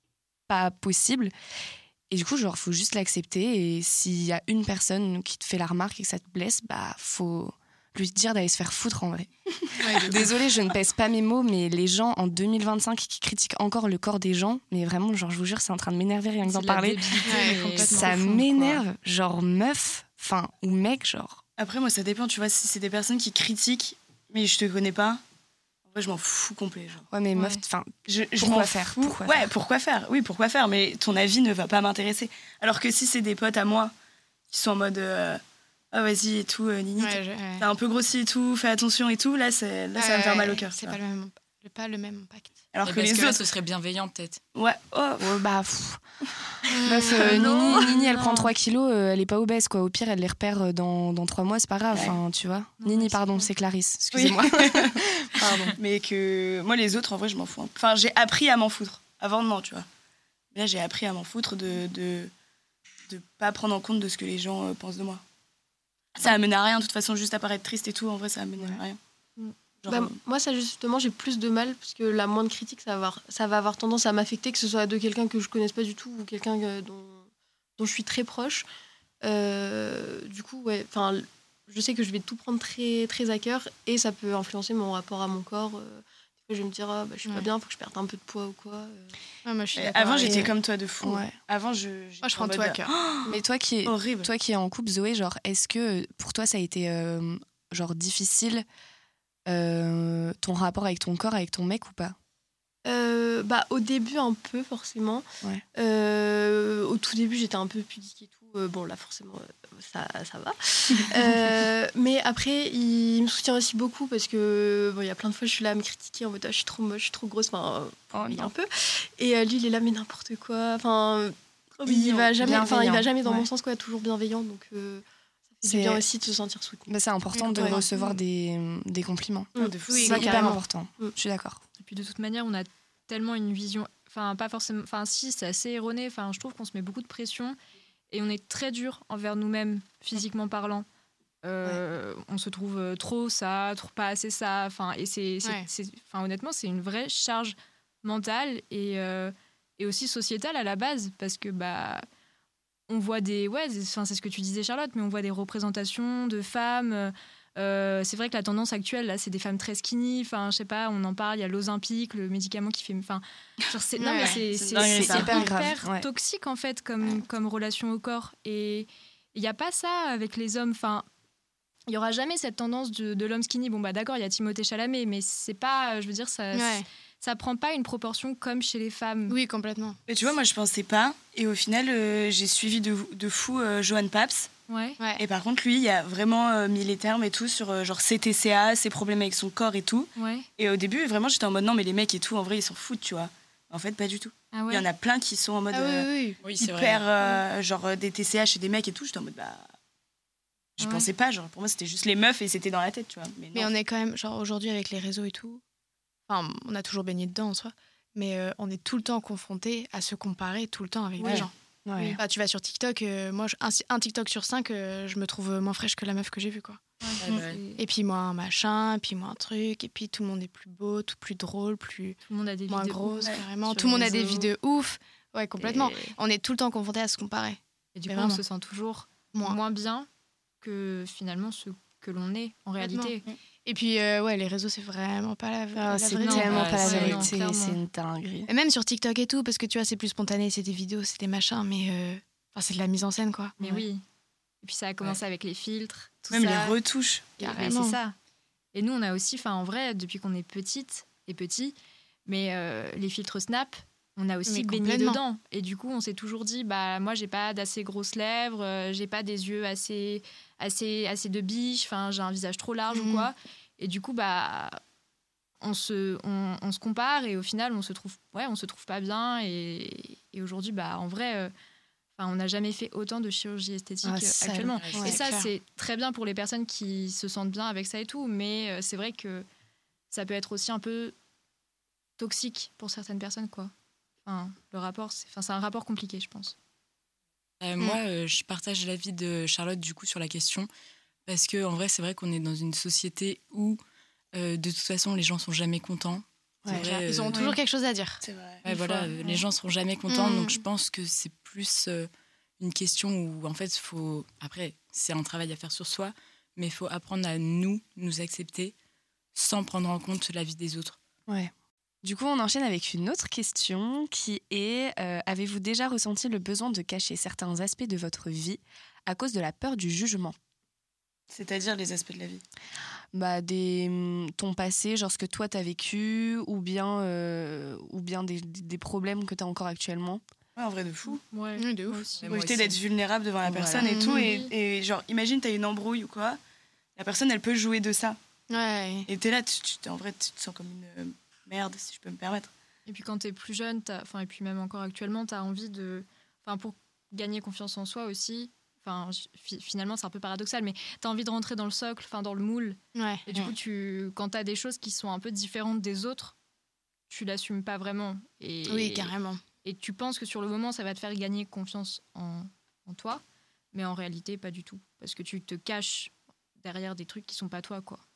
pas possible. Et du coup, genre, faut juste l'accepter. Et s'il y a une personne qui te fait la remarque et que ça te blesse, bah, faut lui dire d'aller se faire foutre en vrai. Ouais, désolée, je ne pèse pas mes mots, mais les gens en deux mille vingt-cinq qui critiquent encore le corps des gens, mais vraiment, genre, je vous jure, c'est en train de m'énerver rien que d'en parler. Ouais, ça fond, m'énerve, quoi. Genre meuf, enfin, ou mec, genre. Après, moi, ça dépend, tu vois, si c'est des personnes qui critiquent, mais je te connais pas. En vrai, je m'en fous complet. Genre. Ouais, mais meuf, enfin, je, je pourquoi m'en faire fous. pourquoi Ouais, faire pourquoi faire Oui, pourquoi faire Mais ton avis ne va pas m'intéresser. Alors que si c'est des potes à moi qui sont en mode euh, ah vas-y et tout, euh, Nini, ouais, je, ouais. t'as un peu grossi et tout, fais attention et tout. Là, c'est, là, ouais, ça va me faire ouais, mal au cœur. C'est pas le même, pas le même impact. Alors et que parce les que autres, là, ce serait bienveillant peut-être. Ouais. Oh, oh bah. Pff. Meuf, euh, Nini, Nini, elle prend trois kilos, euh, elle est pas obèse quoi. Au pire, elle les repère dans dans trois mois, c'est pas grave. Ouais. Enfin, tu vois. Non, Nini, c'est pardon, bon. c'est Clarisse. Excusez-moi. Oui. Pardon. Mais que moi, les autres, en vrai, je m'en fous. Enfin, j'ai appris à m'en foutre. Avant, non, tu vois. Là, j'ai appris à m'en foutre de de de pas prendre en compte de ce que les gens euh, pensent de moi. Ça amène à rien, de toute façon, juste à paraître triste et tout. En vrai, ça amène à rien. Genre, bah, euh... moi, ça, justement, j'ai plus de mal parce que la moindre critique, ça va avoir, ça va avoir tendance à m'affecter, que ce soit de quelqu'un que je connaisse pas du tout ou quelqu'un euh, dont, dont je suis très proche. Euh, du coup, ouais, enfin, je sais que je vais tout prendre très, très à cœur et ça peut influencer mon rapport à mon corps. Euh, je vais me dire, ah, bah, je suis ouais. pas bien, faut que je perde un peu de poids ou quoi. Euh... Ouais, moi, je suis Avant, et... j'étais comme toi de fou. Ouais. Avant, je. Moi, je prends tout à cœur. Oh, mais toi qui, es, toi qui es en couple, Zoé, genre, est-ce que pour toi, ça a été euh, genre difficile euh, ton rapport avec ton corps, avec ton mec ou pas? euh, bah, au début, un peu, forcément. Ouais. Euh, au tout début, j'étais un peu pudique et tout. Euh, bon, là, forcément, ça, ça va. euh, mais après, il me soutient aussi beaucoup parce que bon, y a plein de fois, je suis là à me critiquer en mode ah, je suis trop moche, je suis trop grosse. Enfin, oh, il un peu. Et euh, lui, il est là, mais n'importe quoi. Enfin, il va jamais, enfin, il va jamais dans ouais. mon sens, quoi. Toujours bienveillant. Donc, euh, ça fait du bien aussi de se sentir soutenu. Bah, c'est important de ouais. recevoir mmh. des, des compliments. Mmh. De fou. Oui, c'est hyper important. Mmh. Je suis d'accord. Et puis de toute manière, on a tellement une vision enfin pas forcément, enfin si, c'est assez erroné. Enfin, je trouve qu'on se met beaucoup de pression et on est très dur envers nous-mêmes, physiquement parlant. Euh, ouais. On se trouve trop ça, trop pas assez ça. Enfin, et c'est, c'est, Ouais. c'est, enfin, honnêtement, c'est une vraie charge mentale et, euh, et aussi sociétale à la base, parce que bah, on voit des, ouais, c'est, c'est ce que tu disais Charlotte, mais on voit des représentations de femmes. Euh, c'est vrai que la tendance actuelle là, c'est des femmes très skinny. Enfin, je sais pas, on en parle. Il y a l'Ozempic, le médicament qui fait, enfin, genre c'est, non Ouais, mais c'est, c'est c'est, dingue, c'est, ça. c'est hyper hyper, grave, ouais. toxique en fait comme comme relation au corps. Et il y a pas ça avec les hommes. Enfin. Il y aura jamais cette tendance de, de l'homme skinny. Bon bah d'accord, il y a Timothée Chalamet, mais c'est pas, je veux dire, ça, Ouais. ça prend pas une proportion comme chez les femmes. Oui, complètement. Et tu vois, moi, je pensais pas. Et au final, euh, j'ai suivi de, de fou euh, Johan Paps. Ouais. Ouais. Et par contre, lui, il a vraiment euh, mis les termes et tout sur euh, genre ses T C A, ses problèmes avec son corps et tout. Ouais. Et au début, vraiment, j'étais en mode non, mais les mecs et tout, en vrai, ils s'en foutent, tu vois. En fait, pas du tout. Ah ouais. Il y en a plein qui sont en mode Ah oui, euh, oui, oui. Oui, c'est vrai. hyper, euh, genre euh, des T C A chez des mecs et tout. J'étais en mode bah. Je Ouais. pensais pas, genre pour moi, c'était juste les meufs et c'était dans la tête, tu vois. Mais, Mais non. on est quand même, genre aujourd'hui avec les réseaux et tout, enfin, on a toujours baigné dedans en soi, mais euh, on est tout le temps confronté à se comparer tout le temps avec Ouais. des gens. Ouais. Bah, tu vas sur TikTok, euh, moi, je- un, un TikTok sur cinq, euh, je me trouve moins fraîche que la meuf que j'ai vue, quoi. Ouais, bah, Et puis moi un machin, et puis moi un truc, et puis tout le monde est plus beau, tout plus drôle, plus Tout le monde a des moins vies de grosse, ouf. carrément. sur Tout le monde les a des réseaux. vies de ouf. Ouais, complètement. Et, On est tout le temps confronté à se comparer. et du Mais coup, on vraiment. se sent toujours Moins. moins bien que finalement ce que l'on est en réalité. Et puis, euh, ouais, les réseaux, c'est vraiment pas la, Ah, la c'est vraie vie. tellement Ouais, pas la c'est- vérité, non, c'est clairement. une dinguerie. Et même sur TikTok et tout, parce que tu vois, c'est plus spontané, c'est des vidéos, c'est des machins, mais euh, enfin, c'est de la mise en scène, quoi. Mais Ouais. oui. Et puis ça a commencé avec les filtres, tout Même ça. les retouches. Et- mais Carrément. c'est ça. Et nous, on a aussi, enfin en vrai, depuis qu'on est petite et petit, mais euh, les filtres Snap, on a aussi Mais baigné complètement. dedans. Et du coup, on s'est toujours dit, bah moi, j'ai pas d'assez grosses lèvres, euh, j'ai pas des yeux assez, assez, assez de biche, enfin j'ai un visage trop large ou Mhm. quoi. Et du coup, bah on se, on, on se compare et au final, on se trouve, ouais, on se trouve pas bien. Et, et aujourd'hui, bah en vrai, euh, enfin, on n'a jamais fait autant de chirurgie esthétique Ah, euh, ça, actuellement. ouais, Et c'est ça, clair. c'est très bien pour les personnes qui se sentent bien avec ça et tout, mais euh, c'est vrai que ça peut être aussi un peu toxique pour certaines personnes, quoi. Enfin, le rapport, c'est, enfin, c'est un rapport compliqué, je pense. Euh, moi, euh, je partage l'avis de Charlotte du coup sur la question parce que en vrai, c'est vrai qu'on est dans une société où euh, de toute façon, les gens sont jamais contents. C'est Ouais. vrai, Ils euh, ont toujours quelque chose à dire. C'est vrai. ouais, des voilà, fois, euh, ouais. les gens seront jamais contents, Mm. donc je pense que c'est plus euh, une question où en fait, faut après, c'est un travail à faire sur soi, mais il faut apprendre à nous nous accepter sans prendre en compte la vie des autres. Ouais. Du coup, on enchaîne avec une autre question qui est euh, avez-vous déjà ressenti le besoin de cacher certains aspects de votre vie à cause de la peur du jugement ? C'est-à-dire les aspects de la vie. Bah, des, hum, ton passé, genre ce que toi t'as vécu, ou bien, euh, ou bien des, des problèmes que t'as encore actuellement. Ouais, en vrai, de fou. Ouais, Oui, de ouf. moi aussi. Ouais, Pour moi éviter aussi. d'être vulnérable devant la Voilà. personne et tout. Et, Mhm. et genre, imagine, t'as une embrouille ou quoi. La personne, elle peut jouer de ça. Ouais. Et t'es là, tu, tu- en vrai, tu te sens comme une euh, merde, si je peux me permettre. Et puis quand t'es plus jeune, t'as, enfin, et puis même encore actuellement, t'as envie de, enfin, pour gagner confiance en soi aussi. Enfin, fi- finalement, c'est un peu paradoxal, mais t'as envie de rentrer dans le socle, enfin, dans le moule. Ouais. Et du coup, tu, quand t'as des choses qui sont un peu différentes des autres, tu l'assumes pas vraiment. Et, Oui, carrément. Et tu penses que sur le moment, ça va te faire gagner confiance en, en toi, mais en réalité, pas du tout. Parce que tu te caches derrière des trucs qui sont pas toi, quoi.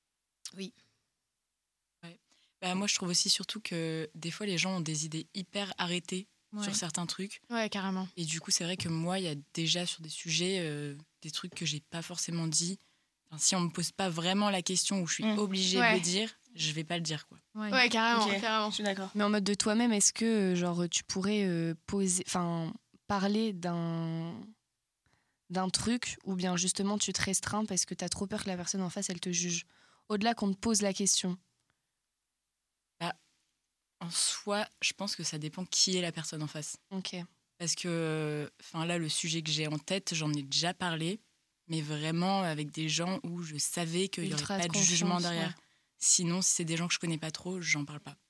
Bah, moi, je trouve aussi surtout que des fois, les gens ont des idées hyper arrêtées Ouais. sur certains trucs. Ouais, carrément. Et du coup, c'est vrai que moi, il y a déjà sur des sujets, euh, des trucs que j'ai pas forcément dit. Enfin, si on me pose pas vraiment la question où je suis Mm. obligée de Ouais. le dire, je vais pas le dire, quoi. Ouais. Ouais, carrément, Ok. carrément. Je suis d'accord. Mais en mode de toi-même, est-ce que euh, genre tu pourrais euh, poser, enfin parler d'un d'un truc ou bien justement tu te restreins parce que t'as trop peur que la personne en face elle te juge. Au-delà qu'on te pose la question. En soi, je pense que ça dépend qui est la personne en face. Ok. Parce que, enfin là, le sujet que j'ai en tête, j'en ai déjà parlé, mais vraiment avec des gens où je savais qu'il y aurait Ultra pas de confiance, jugement derrière. ouais. Sinon, si c'est des gens que je connais pas trop, j'en parle pas.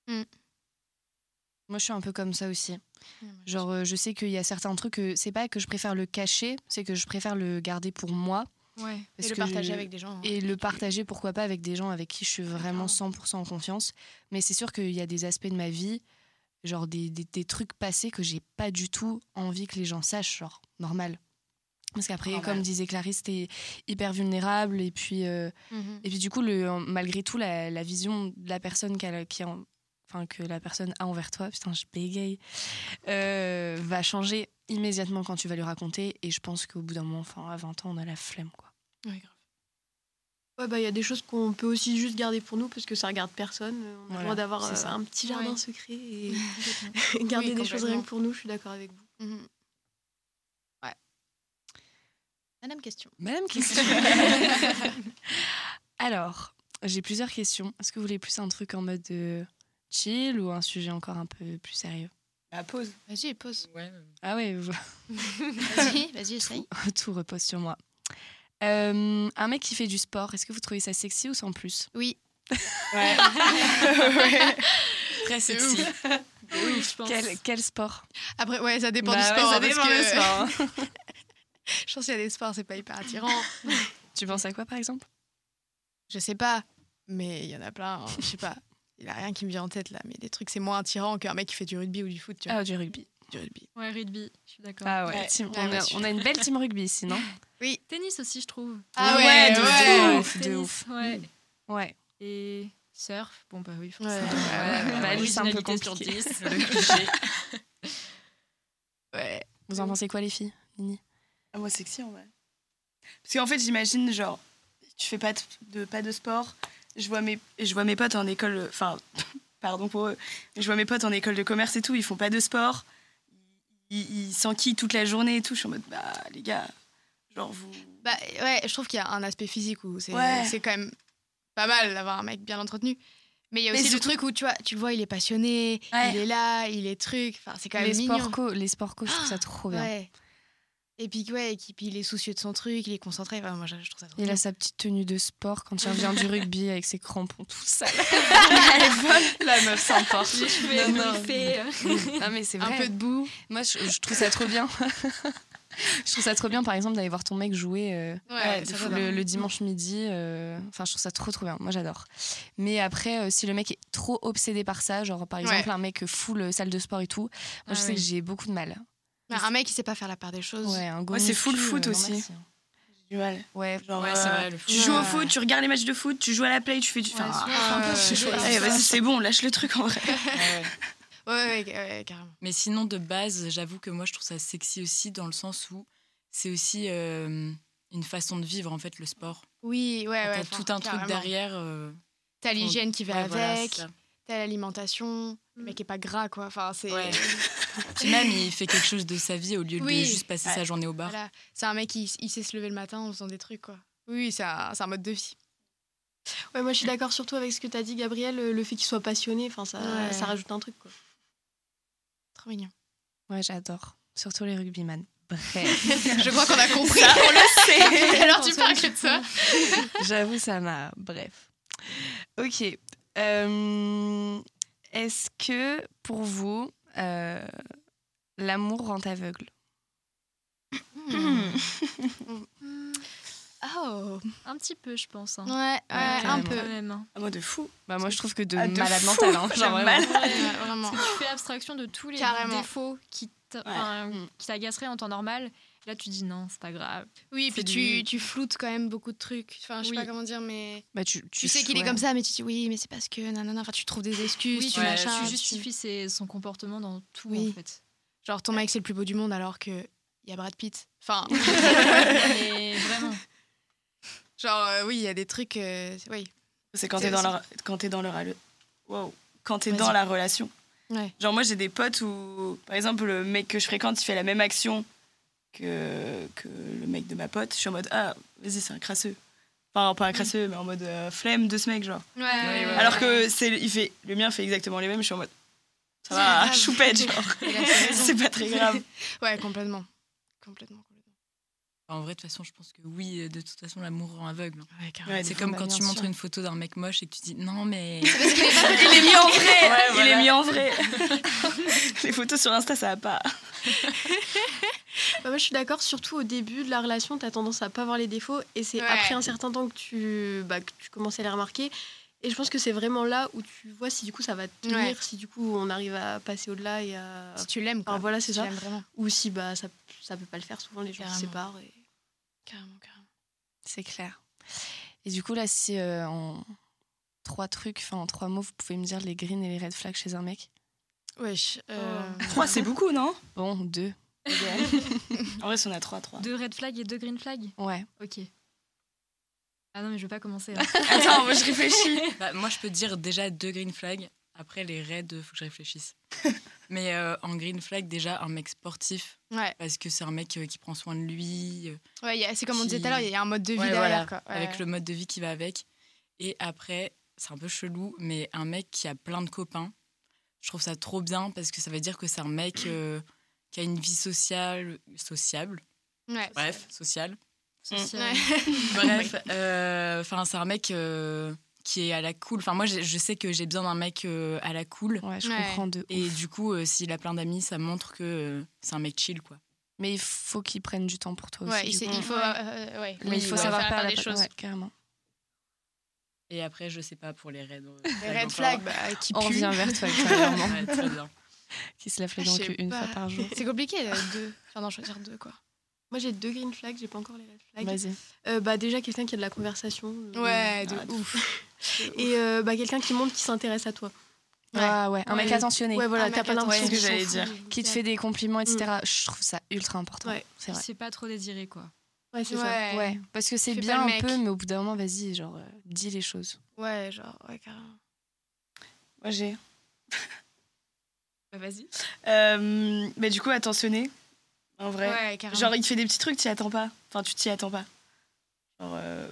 Moi je suis un peu comme ça aussi. Genre euh, je sais qu'il y a certains trucs que c'est pas que je préfère le cacher, c'est que je préfère le garder pour moi. Ouais. Parce Et le que partager je- avec des gens. hein. Et le partager, pourquoi pas, avec des gens avec qui je suis vraiment grave. cent pour cent en confiance. Mais c'est sûr qu'il y a des aspects de ma vie genre des, des, des trucs passés que j'ai pas du tout envie que les gens sachent, genre normal. Parce qu'après, Normal. comme disait Clarisse, t'es hyper vulnérable et puis, euh, Mhm. et puis du coup, le, malgré tout, la, la vision de la personne qu'elle, qui en, enfin, que la personne a envers toi, putain, je bégaye, euh, va changer immédiatement quand tu vas lui raconter. Et je pense qu'au bout d'un moment, enfin, à vingt ans, on a la flemme, quoi. Ouais, grave. Ouais, bah, il y a des choses qu'on peut aussi juste garder pour nous parce que ça regarde personne. On a Voilà, le droit d'avoir c'est euh, ça. un petit jardin Ouais. secret et garder Oui, des choses complètement. rien que pour nous. Je suis d'accord avec vous. Mhm. Ouais. Madame question. Madame question. Alors, j'ai plusieurs questions. Est-ce que vous voulez plus un truc en mode euh, chill ou un sujet encore un peu plus sérieux? Bah, pause. Vas-y, pose. Ouais. Ah ouais, Vas-y, vas-y, essaye. tout repose sur moi. Euh, un mec qui fait du sport, est-ce que vous trouvez ça sexy ou sans plus? Oui. Ouais. Très sexy. Oui, je pense. Quel, quel sport? Après, ouais, ça dépend Bah du ouais, sport. ça parce dépend que du sport, hein. je pense qu'il y a des sports, c'est pas hyper attirant. Tu penses à quoi, par exemple? Je sais pas, mais il y en a plein. hein. Je sais pas. Il a rien qui me vient en tête là, mais des trucs c'est moins attirant qu'un mec qui fait du rugby ou du foot. Tu vois. Ah, du rugby. Du rugby. Ouais, rugby, je suis d'accord. Ah ouais, Ouais. team- Ouais, on, bah, a, tu- on a une belle team rugby ici, non? Tennis aussi, je trouve. Ah ouais, ouais, de ouais. ouf, de Tennis, ouf. ouais. Ouais. Et surf, bon bah oui, Ouais, forcément. ouais, ouais, bah, lui, c'est un peu Originalité sur compliqué. dix, le cliché. Ouais. Vous en pensez quoi, les filles, Nini? Ah, moi, sexy en vrai. Parce qu'en fait, j'imagine, genre, tu fais pas de, de- pas de sport. Je vois mes, je vois mes potes en école. Enfin, pardon pour eux. Mais je vois mes potes en école de commerce et tout. Ils font pas de sport. Ils, ils s'enquillent toute la journée et tout. Je suis en mode, bah, les gars, genre, vous. Bah ouais, je trouve qu'il y a un aspect physique où c'est Ouais. c'est quand même pas mal d'avoir un mec bien entretenu. Mais il y a Mais aussi le surtout- truc où tu vois, tu le vois, il est passionné, Ouais. il est là, il est truc. Enfin, c'est quand même Les mignon. sports co, les sports co, je trouve ça trop bien. Ouais. Et puis ouais, et puis il est soucieux de son truc, il est concentré. Enfin, moi, je, je trouve ça trop Il bien. a sa petite tenue de sport quand il revient du rugby avec ses crampons tout sales. La meuf s'emporte. Les cheveux Non, non. ébouriffés. Non mais c'est un vrai. peu de boue. Moi, je, je trouve ça trop bien. Je trouve ça trop bien, par exemple, d'aller voir ton mec jouer euh, Ouais, le, ça le- va. le dimanche midi. euh, Enfin, je trouve ça trop, trop bien. Moi, j'adore. Mais après, euh, si le mec est trop obsédé par ça, genre par exemple Ouais. un mec full salle de sport et tout, moi, Ah je sais oui. que j'ai beaucoup de mal. Mais un mec, il sait pas faire la part des choses. Ouais, un go Ouais, c'est full muscu, foot euh, non, aussi. merci, hein. J'ai du mal. Ouais, Genre, Ouais, c'est euh, vrai, le foot. Tu joues au Ouais. foot, tu regardes les matchs de foot, tu joues à la play, tu fais du. Enfin, Ouais, ah, un peu je- chaud, allez, ça. vas-y, c'est bon, lâche le truc en vrai. Ouais. Ouais, ouais, ouais, ouais, carrément. Mais sinon, de base, j'avoue que moi, je trouve ça sexy aussi dans le sens où c'est aussi euh, une façon de vivre, en fait, le sport. Oui, ouais, ouais. T'as enfin, tout un truc carrément. derrière. euh, T'as l'hygiène qui va ouais, voilà, avec, c'est ça. t'as l'alimentation. Le mec est pas gras, quoi. Enfin, c'est. Ouais. Puis même, il fait quelque chose de sa vie au lieu Oui. de juste passer Ouais. sa journée au bar. Voilà. C'est un mec qui il sait se lever le matin en faisant des trucs, quoi. Oui, c'est un, c'est un mode de vie. Ouais, moi je suis d'accord surtout avec ce que t'as dit, Gabriel, le fait qu'il soit passionné, enfin ça, Ouais. ça rajoute un truc quoi. Trop mignon. ouais, j'adore. Surtout les rugbyman. Bref, Je crois qu'on a compris. Ça, on le sait. Alors tu parles que de ça. j'avoue, ça m'a. Bref. Ok. Euh, Est-ce que pour vous, euh, l'amour rend aveugle? Oh. Un petit peu, je pense. hein. Ouais, ouais, un carrément. peu. Quand même. hein. Ah, moi, de fou. Bah, moi, je trouve que de Ah, de malade fou. mental. Hein, J'ai genre vraiment. mal. Ouais, vraiment. Parce que tu fais abstraction de tous les Carrément. défauts qui t'a- enfin, qui t'agaceraient en temps normal. Là, tu dis non, c'est pas grave. Oui, puis C'est tu, du- tu floutes quand même beaucoup de trucs. Enfin, je sais Oui. pas comment dire, mais Bah, tu, tu sais qu'il est ouais. comme ça, mais tu dis oui, mais c'est parce que nanana. Enfin, tu trouves des excuses, Oui, tu tu, ouais, machin. tu tu- justifies ses- son comportement dans tout, Oui. en fait. Genre, ton mec, c'est le plus beau du monde alors que il y a Brad Pitt. Enfin, Mais vraiment. genre, euh, oui, il y a des trucs. euh, oui. C'est quand C'est- t'es dans, c'est- la... quand t'es dans, le... rela- wow. Quand t'es Vas-y. dans la relation. Ouais. Genre, moi, j'ai des potes où, par exemple, le mec que je fréquente, il fait la même action que, que le mec de ma pote. Je suis en mode, ah, vas-y, c'est un crasseux. Enfin, pas un crasseux, mais en mode euh, flemme de ce mec, genre. Ouais, ouais, ouais. Alors que c'est, il fait, le mien fait exactement les mêmes. Je suis en mode, ça C'est va, grave. choupette, genre. Il a ses raisons. C'est pas très grave. Ouais, complètement. Complètement, complètement. En vrai, de toute façon, je pense que oui, de toute façon, l'amour rend aveugle. Ouais, carrément. Ouais, C'est des comme fois, quand bah, tu bien montres sûr. une photo d'un mec moche et que tu dis non, mais. Il est mis en vrai. Ouais, Il voilà. est mis en vrai. Les photos sur Insta, ça va pas. Bah, moi je suis d'accord, surtout au début de la relation, t'as tendance à pas voir les défauts et c'est Ouais. après un certain temps que tu, bah, que tu commences à les remarquer. Et je pense que c'est vraiment là où tu vois si du coup ça va tenir, Ouais. si du coup on arrive à passer au-delà et à... Si tu l'aimes, quoi. Alors voilà, c'est Si tu ça. l'aimes vraiment. Ou si bah, ça ça peut pas le faire, souvent les gens se Carrément. séparent. Et... Carrément, carrément. C'est clair. Et du coup, là, si euh, en trois trucs, enfin en trois mots, vous pouvez me dire les green et les red flags chez un mec. Wesh. Euh... Trois, c'est beaucoup, non? Bon, deux. En vrai, si on a trois, trois. Deux red flags et deux green flags. Ouais. Ok. Ah non, mais je vais pas commencer. hein. Attends, moi je réfléchis. Bah, moi, je peux te dire déjà deux green flags. Après, les reds, faut que je réfléchisse. Mais euh, en green flag, déjà, un mec sportif. Ouais. Parce que c'est un mec euh, qui prend soin de lui. euh, Ouais, y a- c'est comme on Qui- disait tout à l'heure, il y a un mode de vie ouais, derrière. voilà, Quoi. Ouais. avec le mode de vie qui va avec. Et après, c'est un peu chelou, mais un mec qui a plein de copains, je trouve ça trop bien parce que ça veut dire que c'est un mec euh, qui a une vie sociale, sociable, Ouais. bref, sociale. Social. Ouais. Bref, euh, enfin c'est un mec euh, qui est à la cool. Enfin moi, je, je sais que j'ai besoin d'un mec euh, à la cool. Ouais, je Ouais. comprends de Et ouf. du coup, euh, s'il a plein d'amis, ça montre que euh, c'est un mec chill, quoi. Mais il faut qu'il prenne du temps pour toi Ouais, aussi. il, du sait- coup. il faut, euh, ouais. Mais il faut Ouais. savoir faire faire la la part des choses. Ouais, carrément. Et après, je sais pas pour les reds. euh, Les flags red encore. flags, bah, qui On puent. revient vers toi, clairement. Ouais, très bien. Qui se lave les Je dents sais qu'une pas. fois par jour. C'est compliqué, euh, deux. Enfin, d'en choisir deux, quoi. Moi j'ai deux green flags, j'ai pas encore les red flags. Vas-y. Euh, bah, déjà quelqu'un qui a de la conversation. euh, Ouais, de Ah, de ouf. Et euh, bah, quelqu'un qui montre qu'il s'intéresse à toi. Ouais. Ah ouais, un Ouais. mec attentionné. Ouais, voilà, Un t'as mec pas l'impression attentionné, qu'il c'est ce que s'en j'allais fout. Qui te fait des compliments, et cetera. Je trouve ça ultra important. Ouais. C'est vrai. C'est pas trop désiré, quoi. Ouais, c'est ça. Ouais. Ouais, parce que c'est Fais pas bien le un mec. peu, mais au bout d'un moment, vas-y, genre, euh, dis les choses. Ouais, genre, ouais, carrément. Moi j'ai. Bah, vas-y. Euh, bah, du coup, attentionné. En vrai. Ouais, carrément. Genre, il te fait des petits trucs, tu t'y attends pas. Enfin, tu t'y attends pas. Genre. Euh...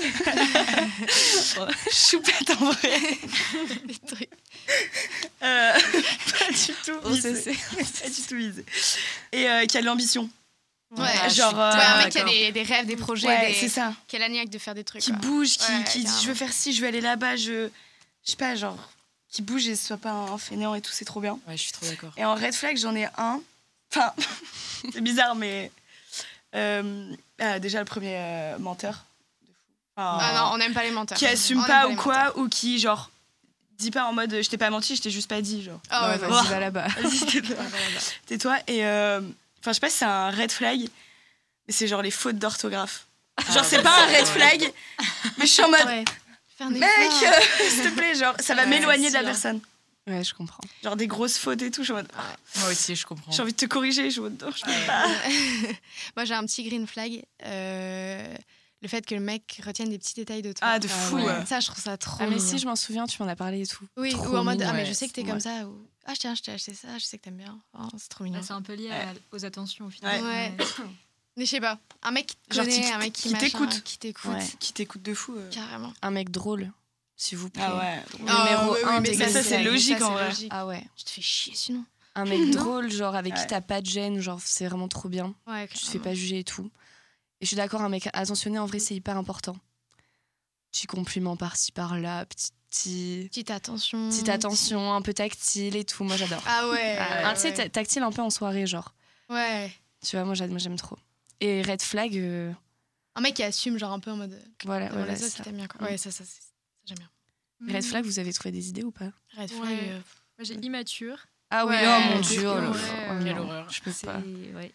Choupette en vrai. des trucs. Euh, pas du tout On visé. sait, Pas du tout visé. Et euh, qui a de l'ambition. Ouais, Ah, je genre, suis euh, Ouais, un mec qui a d'accord. des, des rêves, des projets, Ouais, des... c'est ça. qui a la niaque de faire des trucs. Qui quoi. bouge, qui, Ouais, qui dit carrément. je veux faire ci, je veux aller là-bas, je. Je sais pas, genre. Qui bouge et soit pas un fainéant et tout, c'est trop bien. Ouais, je suis trop d'accord. Et en red flag, j'en ai un. Enfin, c'est bizarre, mais. euh, ah, déjà, le premier euh, menteur. De fou. Enfin, Ah non, on n'aime pas les menteurs. qui assume On aime pas les ou quoi, menteurs. ou qui, genre, dit pas en mode je t'ai pas menti, je t'ai juste pas dit, genre. Ah ouais, Ouais, vas-y. vas-y, va là-bas. Vas-y, tais-toi. Tais-toi. Et. euh, Enfin, je sais pas si c'est un red flag, mais c'est genre les fautes d'orthographe. Genre, Ah, c'est ouais, pas un ouais. red flag, mais je suis en mode Ouais. Faire des mec, efforts. euh, s'il te plaît, genre, ça va Ouais, m'éloigner de la si, hein. personne. Ouais, je comprends. Genre des grosses fautes et tout, je suis en mode. Moi aussi, je comprends. J'ai envie de te corriger, je suis en mode. non, je peux pas. Moi, j'ai un petit green flag. euh, Le fait que le mec retienne des petits détails de toi. Ah, de Ah fou. ouais. euh. Ça, je trouve ça trop Ah, mais mignon. si, je m'en souviens, tu m'en as parlé et tout. Oui, Trop ou en mode, mignon, ah, mais ouais. je sais que t'es Ouais. comme ça. Ou, ah, tiens, je t'ai acheté ça, je sais que t'aimes bien. Enfin, c'est trop mignon. Bah, c'est un peu lié à- aux attentions, au final. Ouais. Mais je sais pas. Un mec qui te Genre, connaît, qui- un mec qui, qui machin, t'écoute. Qui t'écoute. Ouais. Qui t'écoute de fou. euh. Carrément. Un mec drôle, s'il vous plaît. Ah ouais. Numéro oui, oui, un mais des ça, green ça, c'est flags. logique, ça, en c'est vrai. logique. Ah ouais. Je te fais chier sinon. Un mec drôle, genre avec qui Ouais. t'as pas de gêne, genre c'est vraiment trop bien. Ouais, Tu te fais pas juger et tout. Et je suis d'accord, un mec attentionné, en vrai, c'est hyper important. Petit compliment par-ci, par-là, petit, petit- Petite attention. petite attention, un peu tactile et tout. Moi, j'adore. Ah ouais. Ah, ouais, tu sais, ouais. ta- tactile un peu en soirée, genre. Ouais. Tu vois, moi, j'aime, moi, j'aime trop. Et red flag, euh, Un mec qui assume, genre un peu en mode. voilà, Devant voilà, les autres ça. qui t'aiment bien. Quoi. Mm. Ouais, ça, ça, c'est- ça, j'aime bien. Red flag, vous avez trouvé des idées ou pas? Red flag. Ouais. euh, Moi, j'ai immature. Ah oui, Ouais, oh mon ouais, dieu, oh là ouais, là. ouais. Quelle non, horreur. Je peux C'est- pas. ouais.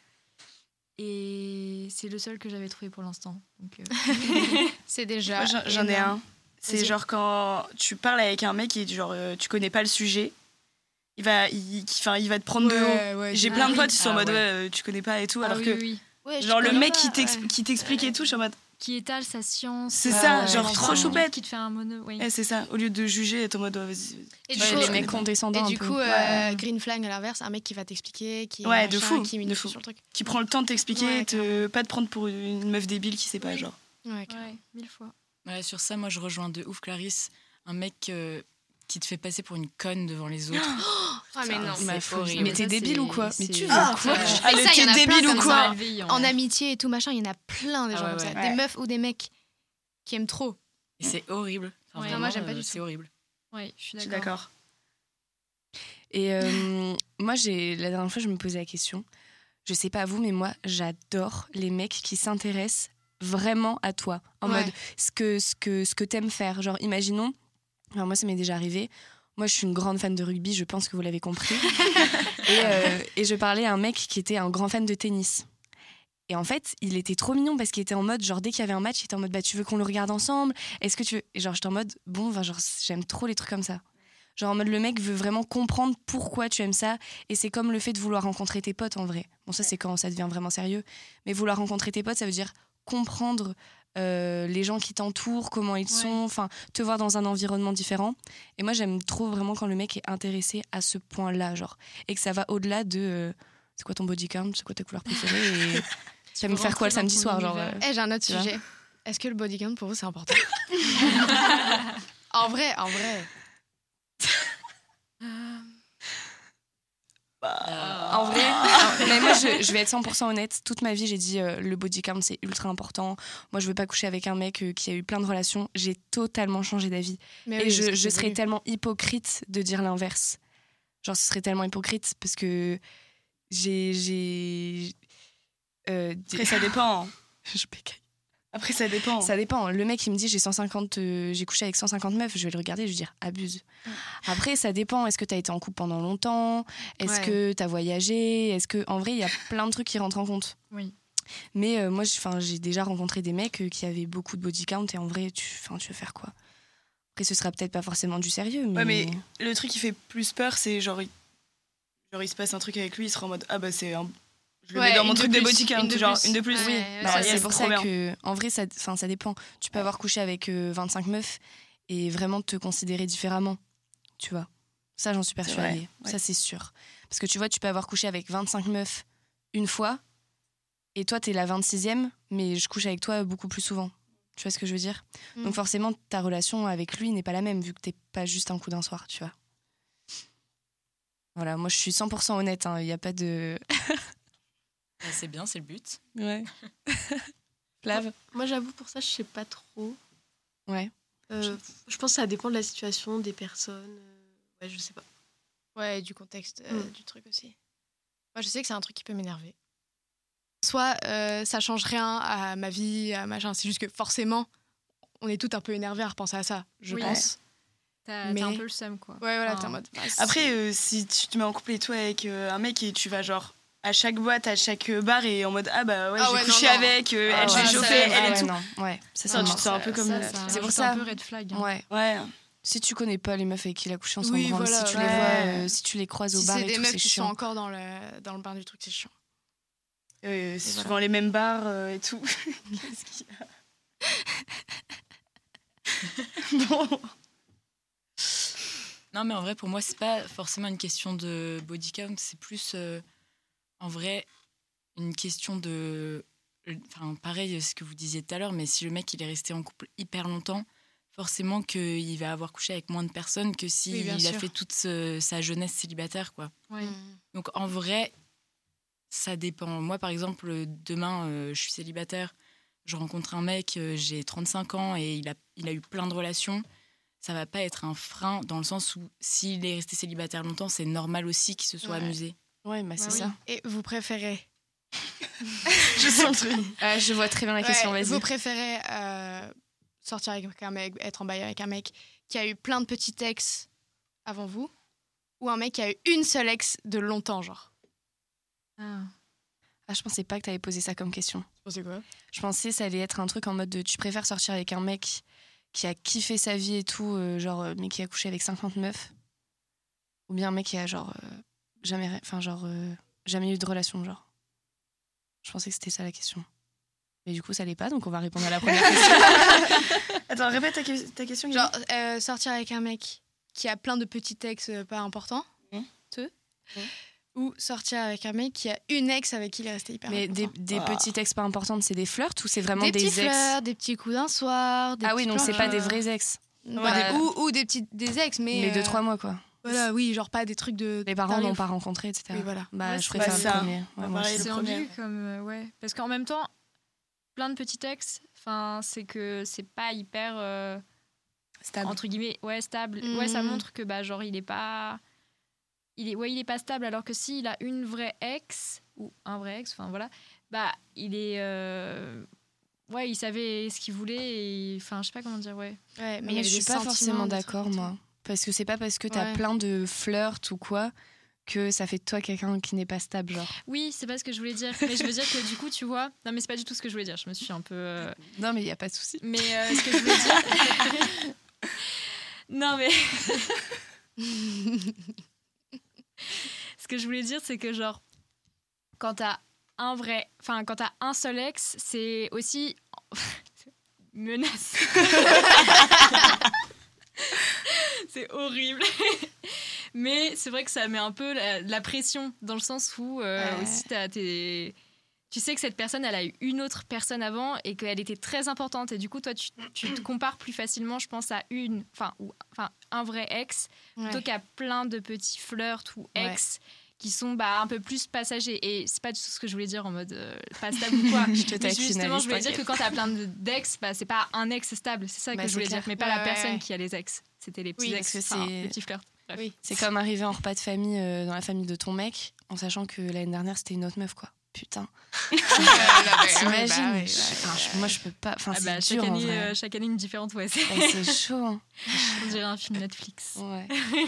Et c'est le seul que j'avais trouvé pour l'instant. Donc, euh, C'est déjà. Moi, j'en- j'en ai énorme. un. C'est Vas-y. genre quand tu parles avec un mec et genre euh, tu connais pas le sujet, il va, il, enfin, il va te prendre de haut. Ouais, ouais, J'ai de plein de ouf. potes qui sont en Ah mode ouais. ouais, euh, tu connais pas et tout, ah alors oui, que oui, oui. Ouais, je genre le connais mec pas, qui t'ex- ouais. qui t'explique et tout, je suis en mode Qui étale sa science. c'est euh, ça, ouais, genre ouais, trop vraiment. choupette. Qui te fait un mono. Oui. Eh, c'est ça, au lieu de juger, t'es en mode ouais, vas-y. Et Ouais, du coup, les euh, mecs condescendants Et un du peu. coup, euh, Ouais. green flag à l'inverse, un mec qui va t'expliquer, qui Ouais, de machin, fou, qui de minute fou. sur le truc. Qui prend le temps de t'expliquer, Ouais, et te, pas te prendre pour une meuf débile qui sait pas, Oui. genre. Ouais, carrément. Ouais, mille fois. Ouais, sur ça, moi, je rejoins de ouf Clarisse. Un mec euh, qui te fait passer pour une conne devant les autres. Ah, mais non. c'est Ma folie. horrible. Mais Ça, t'es débile c'est- ou quoi? Mais c'est- tu veux Ah, quoi? ouais. Ah, Mais le ça, il y en t'es a plein débile ou comme quoi ça. Malveillant. En amitié et tout machin, il y en a plein des Ah gens ouais, comme ça. ouais. Des Ouais. meufs ou des mecs qui aiment trop. Et c'est horrible. Enfin, Ouais, vraiment, moi, j'aime pas euh, du C'est tout. horrible. Ouais, je suis Je suis d'accord. d'accord. Et euh, moi, j'ai la dernière fois, je me posais la question. Je sais pas vous, mais moi, j'adore les mecs qui s'intéressent vraiment à toi. En Ouais. mode ce que, ce que, ce que t'aimes faire. Genre, imaginons, Enfin, moi, ça m'est déjà arrivé. Moi, je suis une grande fan de rugby, je pense que vous l'avez compris. et, euh, et je parlais à un mec qui était un grand fan de tennis. Et en fait, il était trop mignon parce qu'il était en mode, genre, dès qu'il y avait un match, il était en mode, bah, tu veux qu'on le regarde ensemble? Est-ce que tu veux... Et genre, j'étais en mode, bon, ben, genre, j'aime trop les trucs comme ça. Genre, en mode, le mec veut vraiment comprendre pourquoi tu aimes ça. Et c'est comme le fait de vouloir rencontrer tes potes, en vrai. Bon, ça, c'est quand ça devient vraiment sérieux. Mais vouloir rencontrer tes potes, ça veut dire comprendre euh, les gens qui t'entourent, comment ils Ouais. sont, enfin, te voir dans un environnement différent. Et moi, j'aime trop vraiment quand le mec est intéressé à ce point-là, genre. Et que ça va au-delà de... euh, c'est quoi ton body count? C'est quoi ta couleur préférée? Et tu vas me faire quoi le samedi soir, genre... euh, Eh, j'ai un autre Tu vois. sujet. Est-ce que le body count pour vous c'est important? En vrai, en vrai. En vrai, en- mais moi je, je vais être cent pour cent honnête. Toute ma vie, j'ai dit euh, le body count c'est ultra important. Moi, je veux pas coucher avec un mec euh, qui a eu plein de relations. J'ai totalement changé d'avis. Mais Et oui, je, parce que je c'est serais voulu. tellement hypocrite de dire l'inverse. Genre, ce serait tellement hypocrite parce que j'ai. j'ai euh, des- Après, ça dépend. je bégaye. Après, ça dépend. Ça dépend. Le mec, il me dit j'ai cent cinquante, euh, j'ai couché avec cent cinquante meufs. Je vais le regarder, je vais dire abuse. Après, ça dépend. Est-ce que t'as été en couple pendant longtemps? Est-ce Ouais. que t'as voyagé? Est-ce que, en vrai, il y a plein de trucs qui rentrent en compte. Oui. Mais euh, moi, je- 'fin, j'ai déjà rencontré des mecs euh, qui avaient beaucoup de body count et en vrai, tu, 'fin, tu veux faire quoi? Après, ce sera peut-être pas forcément du sérieux, mais. Ouais, mais le truc qui fait plus peur, c'est genre, il... genre, il se passe un truc avec lui, il sera en mode, ah bah c'est un. Je le Ouais, mets dans mon une truc de de plus, body count, une de genre plus. une de plus. Ouais, Oui. ouais, Bah, ouais, c'est yes, pour trop ça bien. que, en vrai, ça, 'fin, ça dépend. Tu peux avoir couché avec euh, vingt-cinq meufs et vraiment te considérer différemment, tu vois. Ça, j'en suis C'est persuadée. vrai, ouais. Ça, c'est sûr. Parce que tu vois, tu peux avoir couché avec vingt-cinq meufs une fois et toi, t'es la vingt-sixième, mais je couche avec toi beaucoup plus souvent. Tu vois ce que je veux dire? Mm. Donc forcément, ta relation avec lui n'est pas la même vu que t'es pas juste un coup d'un soir, tu vois. Voilà, moi, je suis cent pour cent honnête. Il n'y a pas de... Bah, c'est bien, c'est le but. Ouais. Flav? Moi, j'avoue, pour ça, je sais pas trop. Ouais. Euh, je pense que ça dépend de la situation, des personnes. euh, Ouais, je sais pas. Ouais, et du contexte euh, Mm. du truc aussi. Moi, je sais que c'est un truc qui peut m'énerver. Soit euh, ça change rien à ma vie, à machin. C'est juste que forcément, on est toutes un peu énervées à repenser à ça, je Oui. pense. T'as Mais- t'as un peu le seum, quoi. Ouais, voilà, Enfin, t'es en mode. bah, c'est- Après, euh, si tu te mets en couple et toi avec euh, un mec et tu vas genre à chaque boîte, à chaque euh, bar et en mode, ah bah ouais, Ah j'ai ouais, couché non, non. avec, euh, Ah elle, je ouais, l'ai ça, chauffé, ça, elle Ah et ouais, tout. non. Ouais, c'est ça. Ça, non. tu te sens un peu comme. ça, euh, ça C'est rajoute pour ça. un peu red flag. hein. Ouais. Ouais. Si tu connais pas les meufs avec qui il a couché, on s'en Oui, branle. voilà, si tu ouais. les vois, euh, si tu les croises au Si bar c'est et des tout, meufs c'est qui sont chiant. encore dans le, dans le bain du truc, c'est chiant. Euh, c'est voilà. souvent les mêmes bars euh, et tout. Qu'est-ce qu'il y a Bon. Non, mais en vrai, pour moi, c'est pas forcément une question de body count, c'est plus, euh, en vrai, une question de... Enfin, pareil, ce que vous disiez tout à l'heure, mais si le mec, il est resté en couple hyper longtemps, forcément qu'il va avoir couché avec moins de personnes que s'il Oui, bien a sûr. fait toute ce- sa jeunesse célibataire, quoi. Ouais. Mm. Donc, en vrai, ça dépend. Moi, par exemple, demain, euh, je suis célibataire, je rencontre un mec, euh, j'ai trente-cinq ans et il a, il a eu plein de relations. Ça va pas être un frein dans le sens où s'il est resté célibataire longtemps, c'est normal aussi qu'il se soit Ouais. amusé. Ouais, bah c'est Ouais, oui. ça. Et vous préférez Je sens le truc. Ah, je vois très bien la question, Ouais, vas-y. Vous préférez euh, sortir avec un mec, être en bail avec un mec qui a eu plein de petits ex avant vous, ou un mec qui a eu une seule ex de longtemps, genre? Ah. Ah, je pensais pas que t'avais posé ça comme question. C'est quoi? Je pensais que ça allait être un truc en mode de tu préfères sortir avec un mec qui a kiffé sa vie et tout, euh, genre, euh, mais qui a couché avec cinquante meufs, ou bien un mec qui a genre euh, jamais, enfin genre euh, jamais eu de relation, genre. Je pensais que c'était ça la question. Mais du coup, ça l'est pas, donc on va répondre à la première question. Attends, répète ta, que- ta question. Genre, euh, sortir avec un mec qui a plein de petits ex euh, pas importants, Mhm. deux, Mhm. ou sortir avec un mec qui a une ex avec qui il est resté hyper Mais des, longtemps. des Ah. petits textes pas importantes, c'est des flirts ou c'est vraiment Des des, petits ex? fleurs, des petits coups d'un soir. Des Ah oui, petits donc c'est plans pas de- des vrais ex. Bah, Bah, des- ou, ou des petits des ex, mais. Mais deux, euh, trois mois, quoi. Voilà, oui, genre pas des trucs de. Les parents t'arrives. n'ont pas rencontré, et cetera. Oui, voilà. Bah, Ouais, je c'est préfère pas le ça. premier. Ouais, Bah, moi pareil, aussi. C'est le ambigu premier. comme euh, ouais, parce qu'en même temps, plein de petits textes. Enfin, c'est que c'est pas hyper euh, Stable. entre guillemets, ouais, stable. Ouais, ça Mhm. montre que bah genre il est pas, il est, ouais, il est pas stable. Alors que s'il a une vraie ex ou un vrai ex, enfin voilà, bah il est, euh, ouais, il savait ce qu'il voulait. Et... Enfin, je sais pas comment dire, ouais. Ouais, mais, Mais, il y avait je suis des pas sentiments, forcément des d'accord, trucs et moi. Parce que c'est pas parce que t'as Ouais. plein de flirts ou quoi que ça fait de toi quelqu'un qui n'est pas stable, genre. Oui, c'est pas ce que je voulais dire. Mais je veux dire que du coup, tu vois. Non, mais c'est pas du tout ce que je voulais dire. Je me suis un peu. euh, Non, mais il y a pas de souci. Mais euh, ce que je voulais dire. Non, mais. Ce que je voulais dire, c'est que, genre, quand t'as un vrai. Enfin, quand t'as un seul ex, c'est aussi. Menace. C'est horrible. Mais c'est vrai que ça met un peu la, la pression, dans le sens où euh, Ouais. aussi t'as tes. Tu sais que cette personne, elle a eu une autre personne avant et qu'elle était très importante. Et du coup, toi, tu, tu te compares plus facilement, je pense, à une, enfin, ou, enfin, un vrai ex, Ouais. plutôt qu'à plein de petits flirts ou ex qui sont bah, un peu plus passagers. Et c'est pas du tout ce que je voulais dire en mode euh, pas stable ou quoi. Je te Mais taquine, justement, Alice, je voulais dire t'inquiète. que quand t'as plein de- d'ex, bah, c'est pas un ex stable. C'est ça Bah, que je c'est voulais clair. dire, mais pas Ouais, la ouais, personne ouais. qui a les ex. C'était les petits Oui, ex, parce que enfin, c'est- les petits flirts. Bref. Oui. C'est comme arriver en repas de famille euh, dans la famille de ton mec en sachant que l'année dernière c'était une autre meuf, quoi. Putain. T'imagines bah ouais, je- ouais, enfin, je- Moi je peux pas. Enfin, Ah c'est bah, dur chaque, en année, vrai. euh, chaque année, une différente, ouais. C'est... Ouais, c'est chaud. Hein. On dirait un film Netflix. Ouais.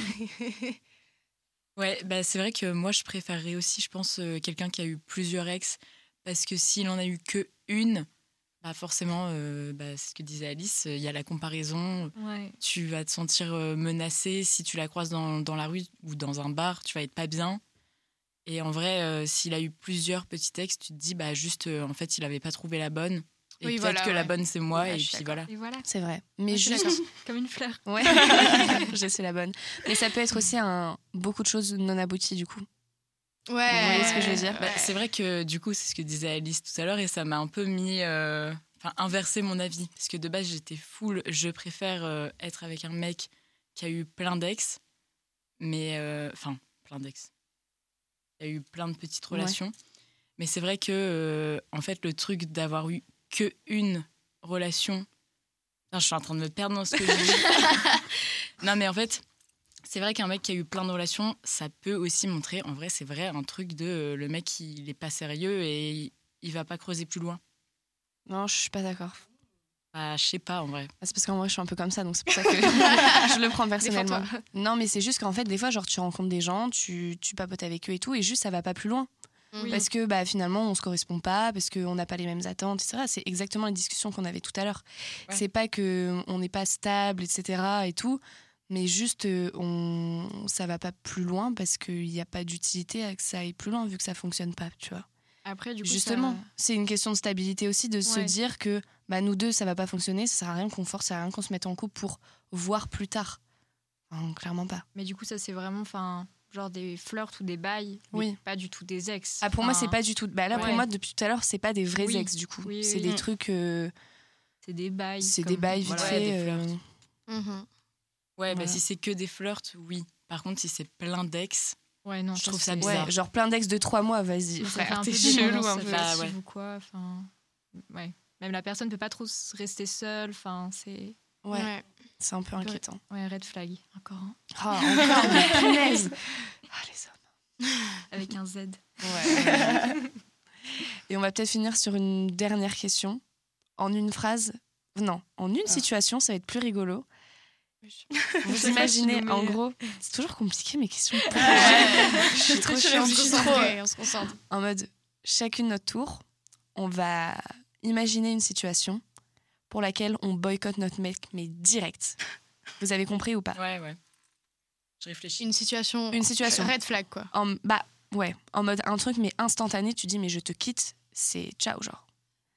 Ouais, bah c'est vrai que moi je préférerais aussi, je pense, euh, quelqu'un qui a eu plusieurs ex, parce que s'il en a eu que une, bah forcément, euh, bah, c'est ce que disait Alice, il y a la comparaison, Ouais. tu vas te sentir euh, menacé si tu la croises dans, dans la rue ou dans un bar, tu vas être pas bien. Et en vrai, euh, s'il a eu plusieurs petits ex, tu te dis, bah juste, euh, en fait, il avait pas trouvé la bonne. Et Oui, peut-être voilà, que la ouais. bonne c'est moi, Ouais, et je suis puis d'accord. voilà. Et voilà. C'est vrai. Mais Moi, je suis juste. d'accord. Comme une fleur. Ouais. Je sais la bonne. Mais ça peut être aussi un beaucoup de choses non abouties du coup. Ouais. Vous voyez ce que je veux dire Bah, c'est vrai que du coup, c'est ce que disait Alice tout à l'heure et ça m'a un peu mis. euh, Enfin, inversé mon avis. Parce que de base, j'étais full. Je préfère euh, être avec un mec qui a eu plein d'ex. Mais. euh, Enfin, plein d'ex. Il y a eu plein de petites Ouais. relations. Mais c'est vrai que, euh, en fait, le truc d'avoir eu que une relation. Putain, je suis en train de me perdre dans ce que je dis. Non, mais en fait. C'est vrai qu'un mec qui a eu plein de relations, ça peut aussi montrer, en vrai, c'est vrai, un truc de euh, le mec, il est pas sérieux et il, il va pas creuser plus loin. Non, je suis pas d'accord. Bah, je sais pas, en vrai. C'est parce qu'en vrai je suis un peu comme ça donc c'est pour ça que je le prends personnellement. Défends-toi. Non mais c'est juste qu'en fait des fois genre tu rencontres des gens, tu, tu papotes avec eux et tout et juste ça va pas plus loin. Oui. Parce que bah, finalement, on se correspond pas, parce qu'on n'a pas les mêmes attentes, et cetera. C'est exactement les discussions qu'on avait tout à l'heure. Ouais. C'est pas qu'on n'est pas stable, et cetera. Et tout, mais juste, euh, on, ça va pas plus loin parce qu'il n'y a pas d'utilité à que ça aille plus loin, vu que ça fonctionne pas, tu vois. Après, du coup, Justement, ça- c'est une question de stabilité aussi, de se Ouais. dire que bah, nous deux, ça va pas fonctionner, ça sert à rien qu'on force, ça sert à rien qu'on se mette en couple pour voir plus tard. Enfin, clairement pas. Mais du coup, ça, c'est vraiment, enfin, genre des flirts ou des bails, mais Oui. pas du tout des ex. Ah, pour moi, Enfin, c'est pas du tout. Bah, là, pour ouais. moi, depuis tout à l'heure, c'est pas des vrais Oui. ex, du coup. Oui, c'est oui. des Mm. trucs. euh, c'est des bails. c'est comme- des bails vite voilà. Ouais, fait. des euh, flirts. Mhm. Ouais, bah, Voilà. si c'est que des flirts, oui. Par contre, si c'est plein d'ex, Ouais, non, Je trouve ça c'est- bizarre. Ouais, genre plein d'ex de trois mois, vas-y. Ça fait Frère, un t'es peu chelou dépendance un peu. Bah, affective ouais. ou quoi. Enfin, ouais. Même la personne peut pas trop s- rester seule. Enfin, c'est Ouais, Ouais. c'est un peu inquiétant. ouais, red flag. Encore un Ah, encore, mais punaise. Ah, les avec un Z. hommes. Ouais. Et on va peut-être finir sur une dernière question. En une phrase. Non, en une Ah. situation, ça va être plus rigolo. Vous sais pas imaginez, si nous en met- gros, c'est toujours compliqué mes questions. Je suis trop On chiante. se concentre. On se concentre. En mode, chacune notre tour, on va imaginer une situation pour laquelle on boycotte notre mec, mais direct. Vous avez compris ou pas? ouais, ouais. Je réfléchis. Une situation. Une situation. Red flag, quoi. En, bah, ouais, en mode un truc, mais instantané, tu dis, mais je te quitte, c'est ciao, genre.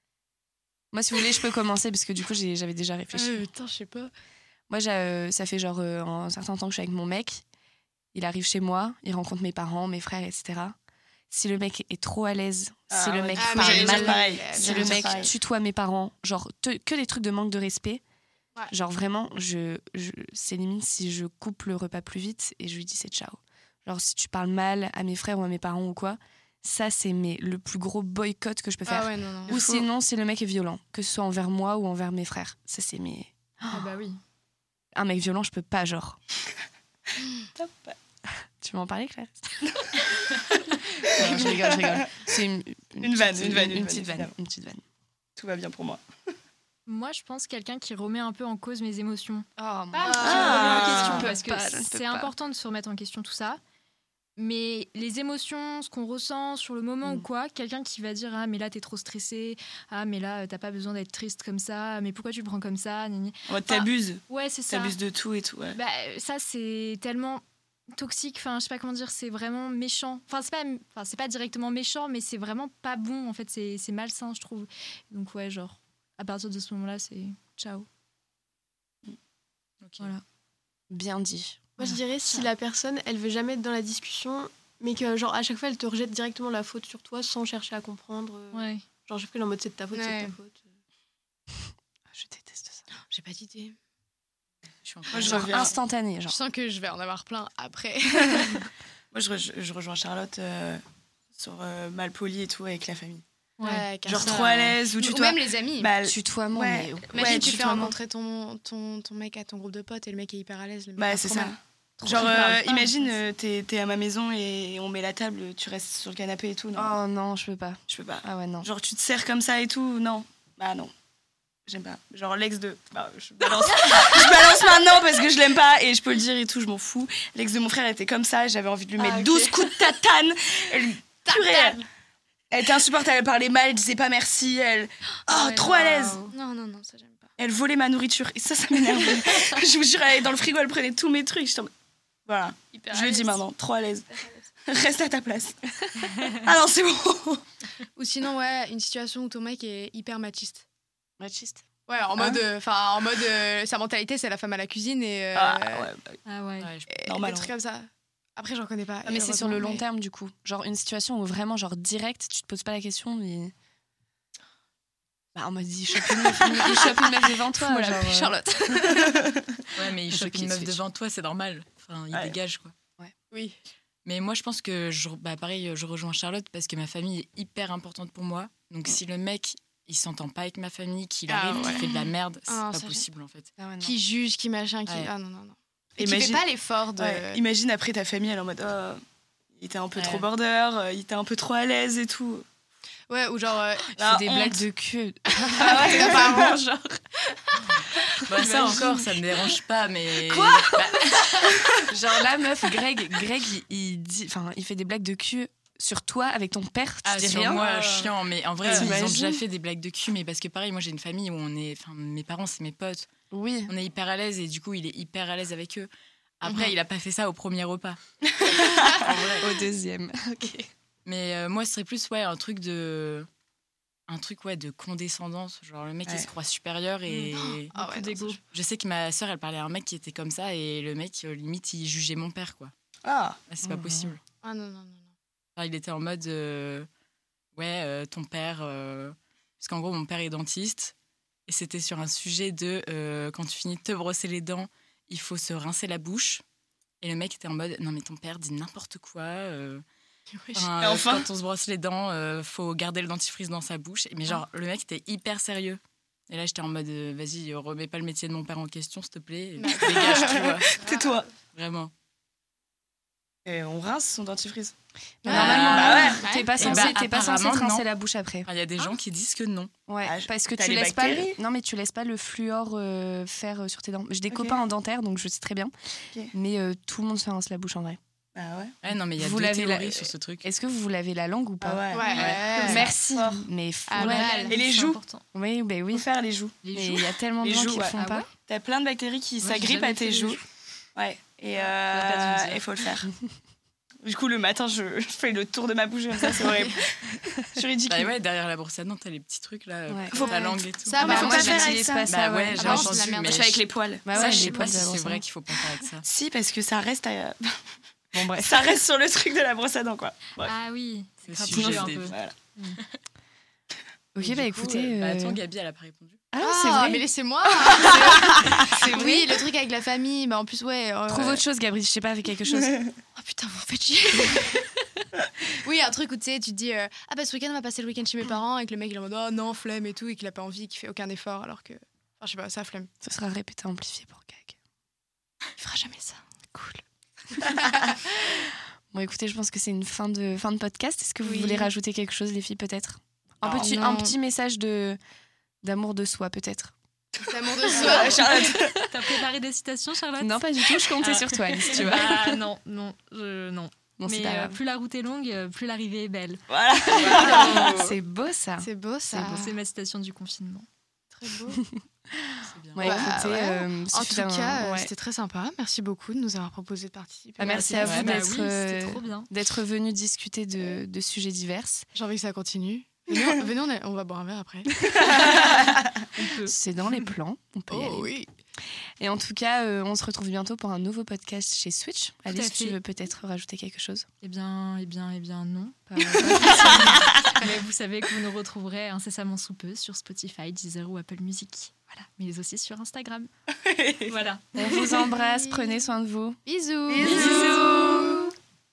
Moi, si vous voulez, je peux commencer, parce que du coup, j'ai- j'avais déjà réfléchi. Euh, Putain, je sais pas. Moi, j'ai, euh, ça fait genre euh, un certain temps que je suis avec mon mec. Il arrive chez moi, il rencontre mes parents, mes frères, et cetera. Si le mec est trop à l'aise, si Ah le ouais, mec Ah, parle mais mal, pareil. si J'allais le dire mec pareil. tutoie mes parents, genre te- que des trucs de manque de respect. Ouais. Genre vraiment, je, je, c'est limite si je coupe le repas plus vite et je lui dis c'est ciao. Genre si tu parles mal à mes frères ou à mes parents ou quoi, ça c'est mes, le plus gros boycott que je peux faire. Ah ouais, non, non. Ou sinon, si le mec est violent, que ce soit envers moi ou envers mes frères. Ça, c'est mes... Ah bah oui. Un mec violent, je peux pas, genre. Tu veux en parler, Claire? Non, je rigole, je rigole. C'est une, Une vanne, petite- une vanne, une une vanne, petite vanne. évidemment. Une petite vanne. tout va bien pour moi. Moi, je pense quelqu'un qui remet un peu en cause mes émotions. Oh, Pas mon qui Dieu. remet en question, Je peux parce que pas, je ne peux c'est pas. important de se remettre en question tout ça. Mais les émotions, ce qu'on ressent sur le moment Mm. ou quoi, quelqu'un qui va dire « Ah, mais là, t'es trop stressé. Ah, mais là, t'as pas besoin d'être triste comme ça. Mais pourquoi tu le prends comme ça ?» Gna, gna. En mode, t'abuses. Ouais, c'est ça. T'abuses de tout et tout. Ouais. Bah, ça, c'est tellement toxique. Enfin, je sais pas comment dire, c'est vraiment méchant. Enfin, c'est pas, enfin, c'est pas directement méchant, mais c'est vraiment pas bon. En fait, c'est, c'est malsain, je trouve. Donc, ouais, genre, à partir de ce moment-là, c'est ciao. Ok. Voilà. Bien dit. Moi, je dirais si la personne, elle veut jamais être dans la discussion, mais que genre à chaque fois, elle te rejette directement la faute sur toi sans chercher à comprendre. euh, Ouais. Genre, je fais en mode c'est de ta faute, c'est Ouais. de ta faute. Je déteste ça. J'ai pas d'idée. Je suis en train Moi, de- je Genre reviens. instantané, Je genre. sens que je vais en avoir plein après. Moi, je, re- je rejoins Charlotte euh, sur euh, mal poli et tout avec la famille. Ouais. car Genre ça- trop à l'aise ou Ou tu même les amis. Bah, Tutoiement, ouais. mais... Imagine, ouais, tu fais tutoiement. rencontrer ton, ton, ton mec à ton groupe de potes et le mec est hyper à l'aise. Le mec Bah, parle c'est trop ça. mal. Trop Genre, mal. euh, parle pas, imagine, en fait. euh, t'es, t'es à ma maison et on met la table, tu restes sur le canapé et tout. Non, Oh non, je peux pas. je peux pas. Ah ouais, non. Genre, tu te sers comme ça et tout. Non. Bah, non. J'aime pas. Genre, l'ex de. Bah, je balance. je balance maintenant parce que je l'aime pas et je peux le dire et tout, je m'en fous. L'ex de mon frère était comme ça, j'avais envie de lui mettre Ah, ok. douze coups de tatane. Elle lui. Purée, elle- Elle était insupportable, elle parlait mal, elle disait pas merci, elle. Oh, ouais, trop à l'aise. Non, non, non, ça j'aime pas. Elle volait ma nourriture et ça, ça m'énerve. Je vous jure, elle allait dans le frigo, elle prenait tous mes trucs. J'étais en mode- Voilà, Hyper je à le dis l'aise. maintenant, trop à l'aise. Reste à ta place. Ah non, c'est bon. Ou sinon, ouais, une situation où ton mec est hyper machiste. Machiste. Ouais, en mode, enfin, en mode, euh, sa mentalité, c'est la femme à la cuisine et, euh, Ah ouais, bah, Ah ouais. Ouais, je- et normal, des trucs ouais. comme ça. Après, j'en connais pas. Ah, mais c'est sur le heureusement, long mais- terme, du coup. Genre une situation où vraiment, genre direct, tu te poses pas la question, mais... Bah, on m'a dit, il chope une meuf, il chope une meuf devant toi. Voilà, genre, euh, Charlotte. Ouais, mais il Je chope quitte une meuf Switch. devant toi, c'est normal. Enfin, il Ouais. dégage, quoi. Oui. Mais moi, je pense que, je, bah, pareil, je rejoins Charlotte parce que ma famille est hyper importante pour moi. Donc, si le mec, il s'entend pas avec ma famille, qu'il Ah, arrive, ouais. qu'il fait de la merde, c'est Ah, pas ça, possible, en fait. Ah ouais, non. Qui juge, qui machin, qui. Ouais. Ah non, non, non. Et qui Imagine- fait pas l'effort de. Ouais, imagine après ta famille, elle est en mode oh, il était un peu Ouais. trop border, euh, il était un peu trop à l'aise et tout. Ouais, ou genre. euh, Il La fait des honte. blagues de cul. Ah ouais, apparemment, genre. Bah, ça encore, ça me dérange pas, mais. Quoi Bah, Genre la meuf, Greg, Greg il, il dit, enfin, il fait des blagues de cul sur toi avec ton père, tu Ah, dis sur rien. moi, chiant. Mais en vrai, Euh, ils ont t'imagines déjà fait des blagues de cul, mais parce que pareil, moi j'ai une famille où on est. Enfin, mes parents, c'est mes potes. Oui. On est hyper à l'aise et du coup, il est hyper à l'aise avec eux. Après, Mhm. il a pas fait ça au premier repas. En vrai. Au deuxième. Mais euh, moi, ce serait plus ouais, un truc de. Un truc ouais, de condescendance. Genre, le mec, Ouais. il se croit supérieur et. Ah ouais, non, d'ego. ça, Je sais que ma soeur, elle parlait à un mec qui était comme ça et le mec, euh, limite, il jugeait mon père, quoi. Ah, Ah, c'est pas Mhm. possible. Ah non, non, non. non. Enfin, il était en mode euh, ouais, euh, ton père. euh, Parce qu'en gros, mon père est dentiste et c'était sur un sujet de euh, quand tu finis de te brosser les dents, il faut se rincer la bouche. Et le mec était en mode non, mais ton père dit n'importe quoi. euh, enfin, Et euh, enfin Quand on se brosse les dents, euh, faut garder le dentifrice dans sa bouche. Mais genre, le mec était hyper sérieux. Et là, j'étais en mode euh, vas-y, remets pas le métier de mon père en question, s'il te plaît. Et Bah. dégage, tu vois. tais-toi. Vraiment. Et on rince son dentifrice. Mais Ah, normalement, bah ouais. t'es pas Eh censé, bah, t'es pas censé te apparemment, rincer non. la bouche après. Enfin, il y a des gens qui disent que non. Ouais, Ah, je- parce que t'as tu les laisses pas. bactéries Le... Non, mais tu laisses pas le fluor euh, faire euh, sur tes dents. J'ai des Ok. copains en dentaire, donc je sais très bien. Ok. Mais euh, tout le monde se rince la bouche en vrai. Ah ouais. Ouais, non, mais il y a Vous deux l'avez théories la- sur ce truc. Est-ce que vous vous lavez la langue ou pas Ah ouais. Ouais. Ouais. Merci. Fort. Mais f- Ah, ouais. mal. Et les C'est joues important. Oui, ben Faut oui. faire les joues. Les Mais joues. il y a tellement de Les gens joues, qui le ouais. font Ah pas. ouais T'as plein de bactéries qui Moi, j'ai s'agrippent jamais à tes fait les joues. joues. Ouais. Et T'as pas dû me euh, dire. il faut le faire. Du coup, le matin, je, je fais le tour de ma bouche comme ça, c'est horrible. Je suis ridicule. Bah ouais, derrière la brosse à dents, t'as les petits trucs là, Ouais. pour ta Ouais. langue et tout. Ça, Non, mais bah, faut moi, pas j'ai- faire avec j'utilise ça. pas ça, Bah ouais. ouais, j'ai Ah bon, c'est entendu, la merde. mais Je fais avec les poils. Bah ça, ouais, je les sais pas poils si de la c'est brosse à vrai dents. qu'il faut pas faire avec ça. Si, parce que ça reste, à- Bon, bref. ça reste sur le truc de la brosse à dents, quoi. Ouais. Ah oui, Le c'est sujet grave un des- peu. Voilà. Ok, Et bah du coup, écoutez. euh, bah, euh, attends, Gabi, elle a pas répondu. Ah, Ah, c'est vrai. mais laissez-moi. C'est vrai. Oui, le truc avec la famille, bah en plus, ouais. euh, Trouve autre chose, Gabriel. Je sais pas, avec quelque chose. Oh putain, vous me faites chier. Oui, un truc où tu sais, tu te dis euh, ah bah ce week-end on va passer le week-end chez mes parents et que le mec il est en mode oh non flemme et tout et qu'il a pas envie, qu'il fait aucun effort alors que enfin je sais pas, ça flemme. Ce sera répété, amplifié pour Gag. Il fera jamais ça. Cool. Bon, écoutez, je pense que c'est une fin de, fin de podcast. Est-ce que vous Oui. voulez rajouter quelque chose, les filles, peut-être un Oh, petit, non. un petit message de, D'amour de soi, peut-être. L'amour de soi. Charlotte. T'as préparé des citations, Charlotte? Non, pas du tout. Je comptais Ah. sur toi, Alice, tu vois. Ah non, non, je- non. Non, c'est Mais pas euh, grave. plus la route est longue, euh, plus l'arrivée est belle. Voilà. C'est beau, ça. C'est beau ça. C'est ma citation du confinement. Très beau. C'est bien. Ouais, Bah, écoutez, ouais. euh, ce En fut tout un- cas, euh, ouais. c'était très sympa. Merci beaucoup de nous avoir proposé de participer. Ah, merci Ouais, à vous bah d'être, oui, c'était euh, trop bien. d'être venu discuter de, de sujets divers. J'ai envie que ça continue. Venez, on, venez, on, est- on va boire un verre après. On peut. C'est dans les plans, on peut y aller. Oh oui. Et en tout cas, euh, on se retrouve bientôt pour un nouveau podcast chez Switch. à Alice, tu fait. veux peut-être rajouter quelque chose? Eh bien, eh bien, eh bien, non. Pas, pas forcément. Mais vous savez que vous nous retrouverez incessamment sous peu sur Spotify, Deezer ou Apple Music. Voilà, mais aussi sur Instagram. Voilà. On vous embrasse, prenez soin de vous. Bisous. Bisous.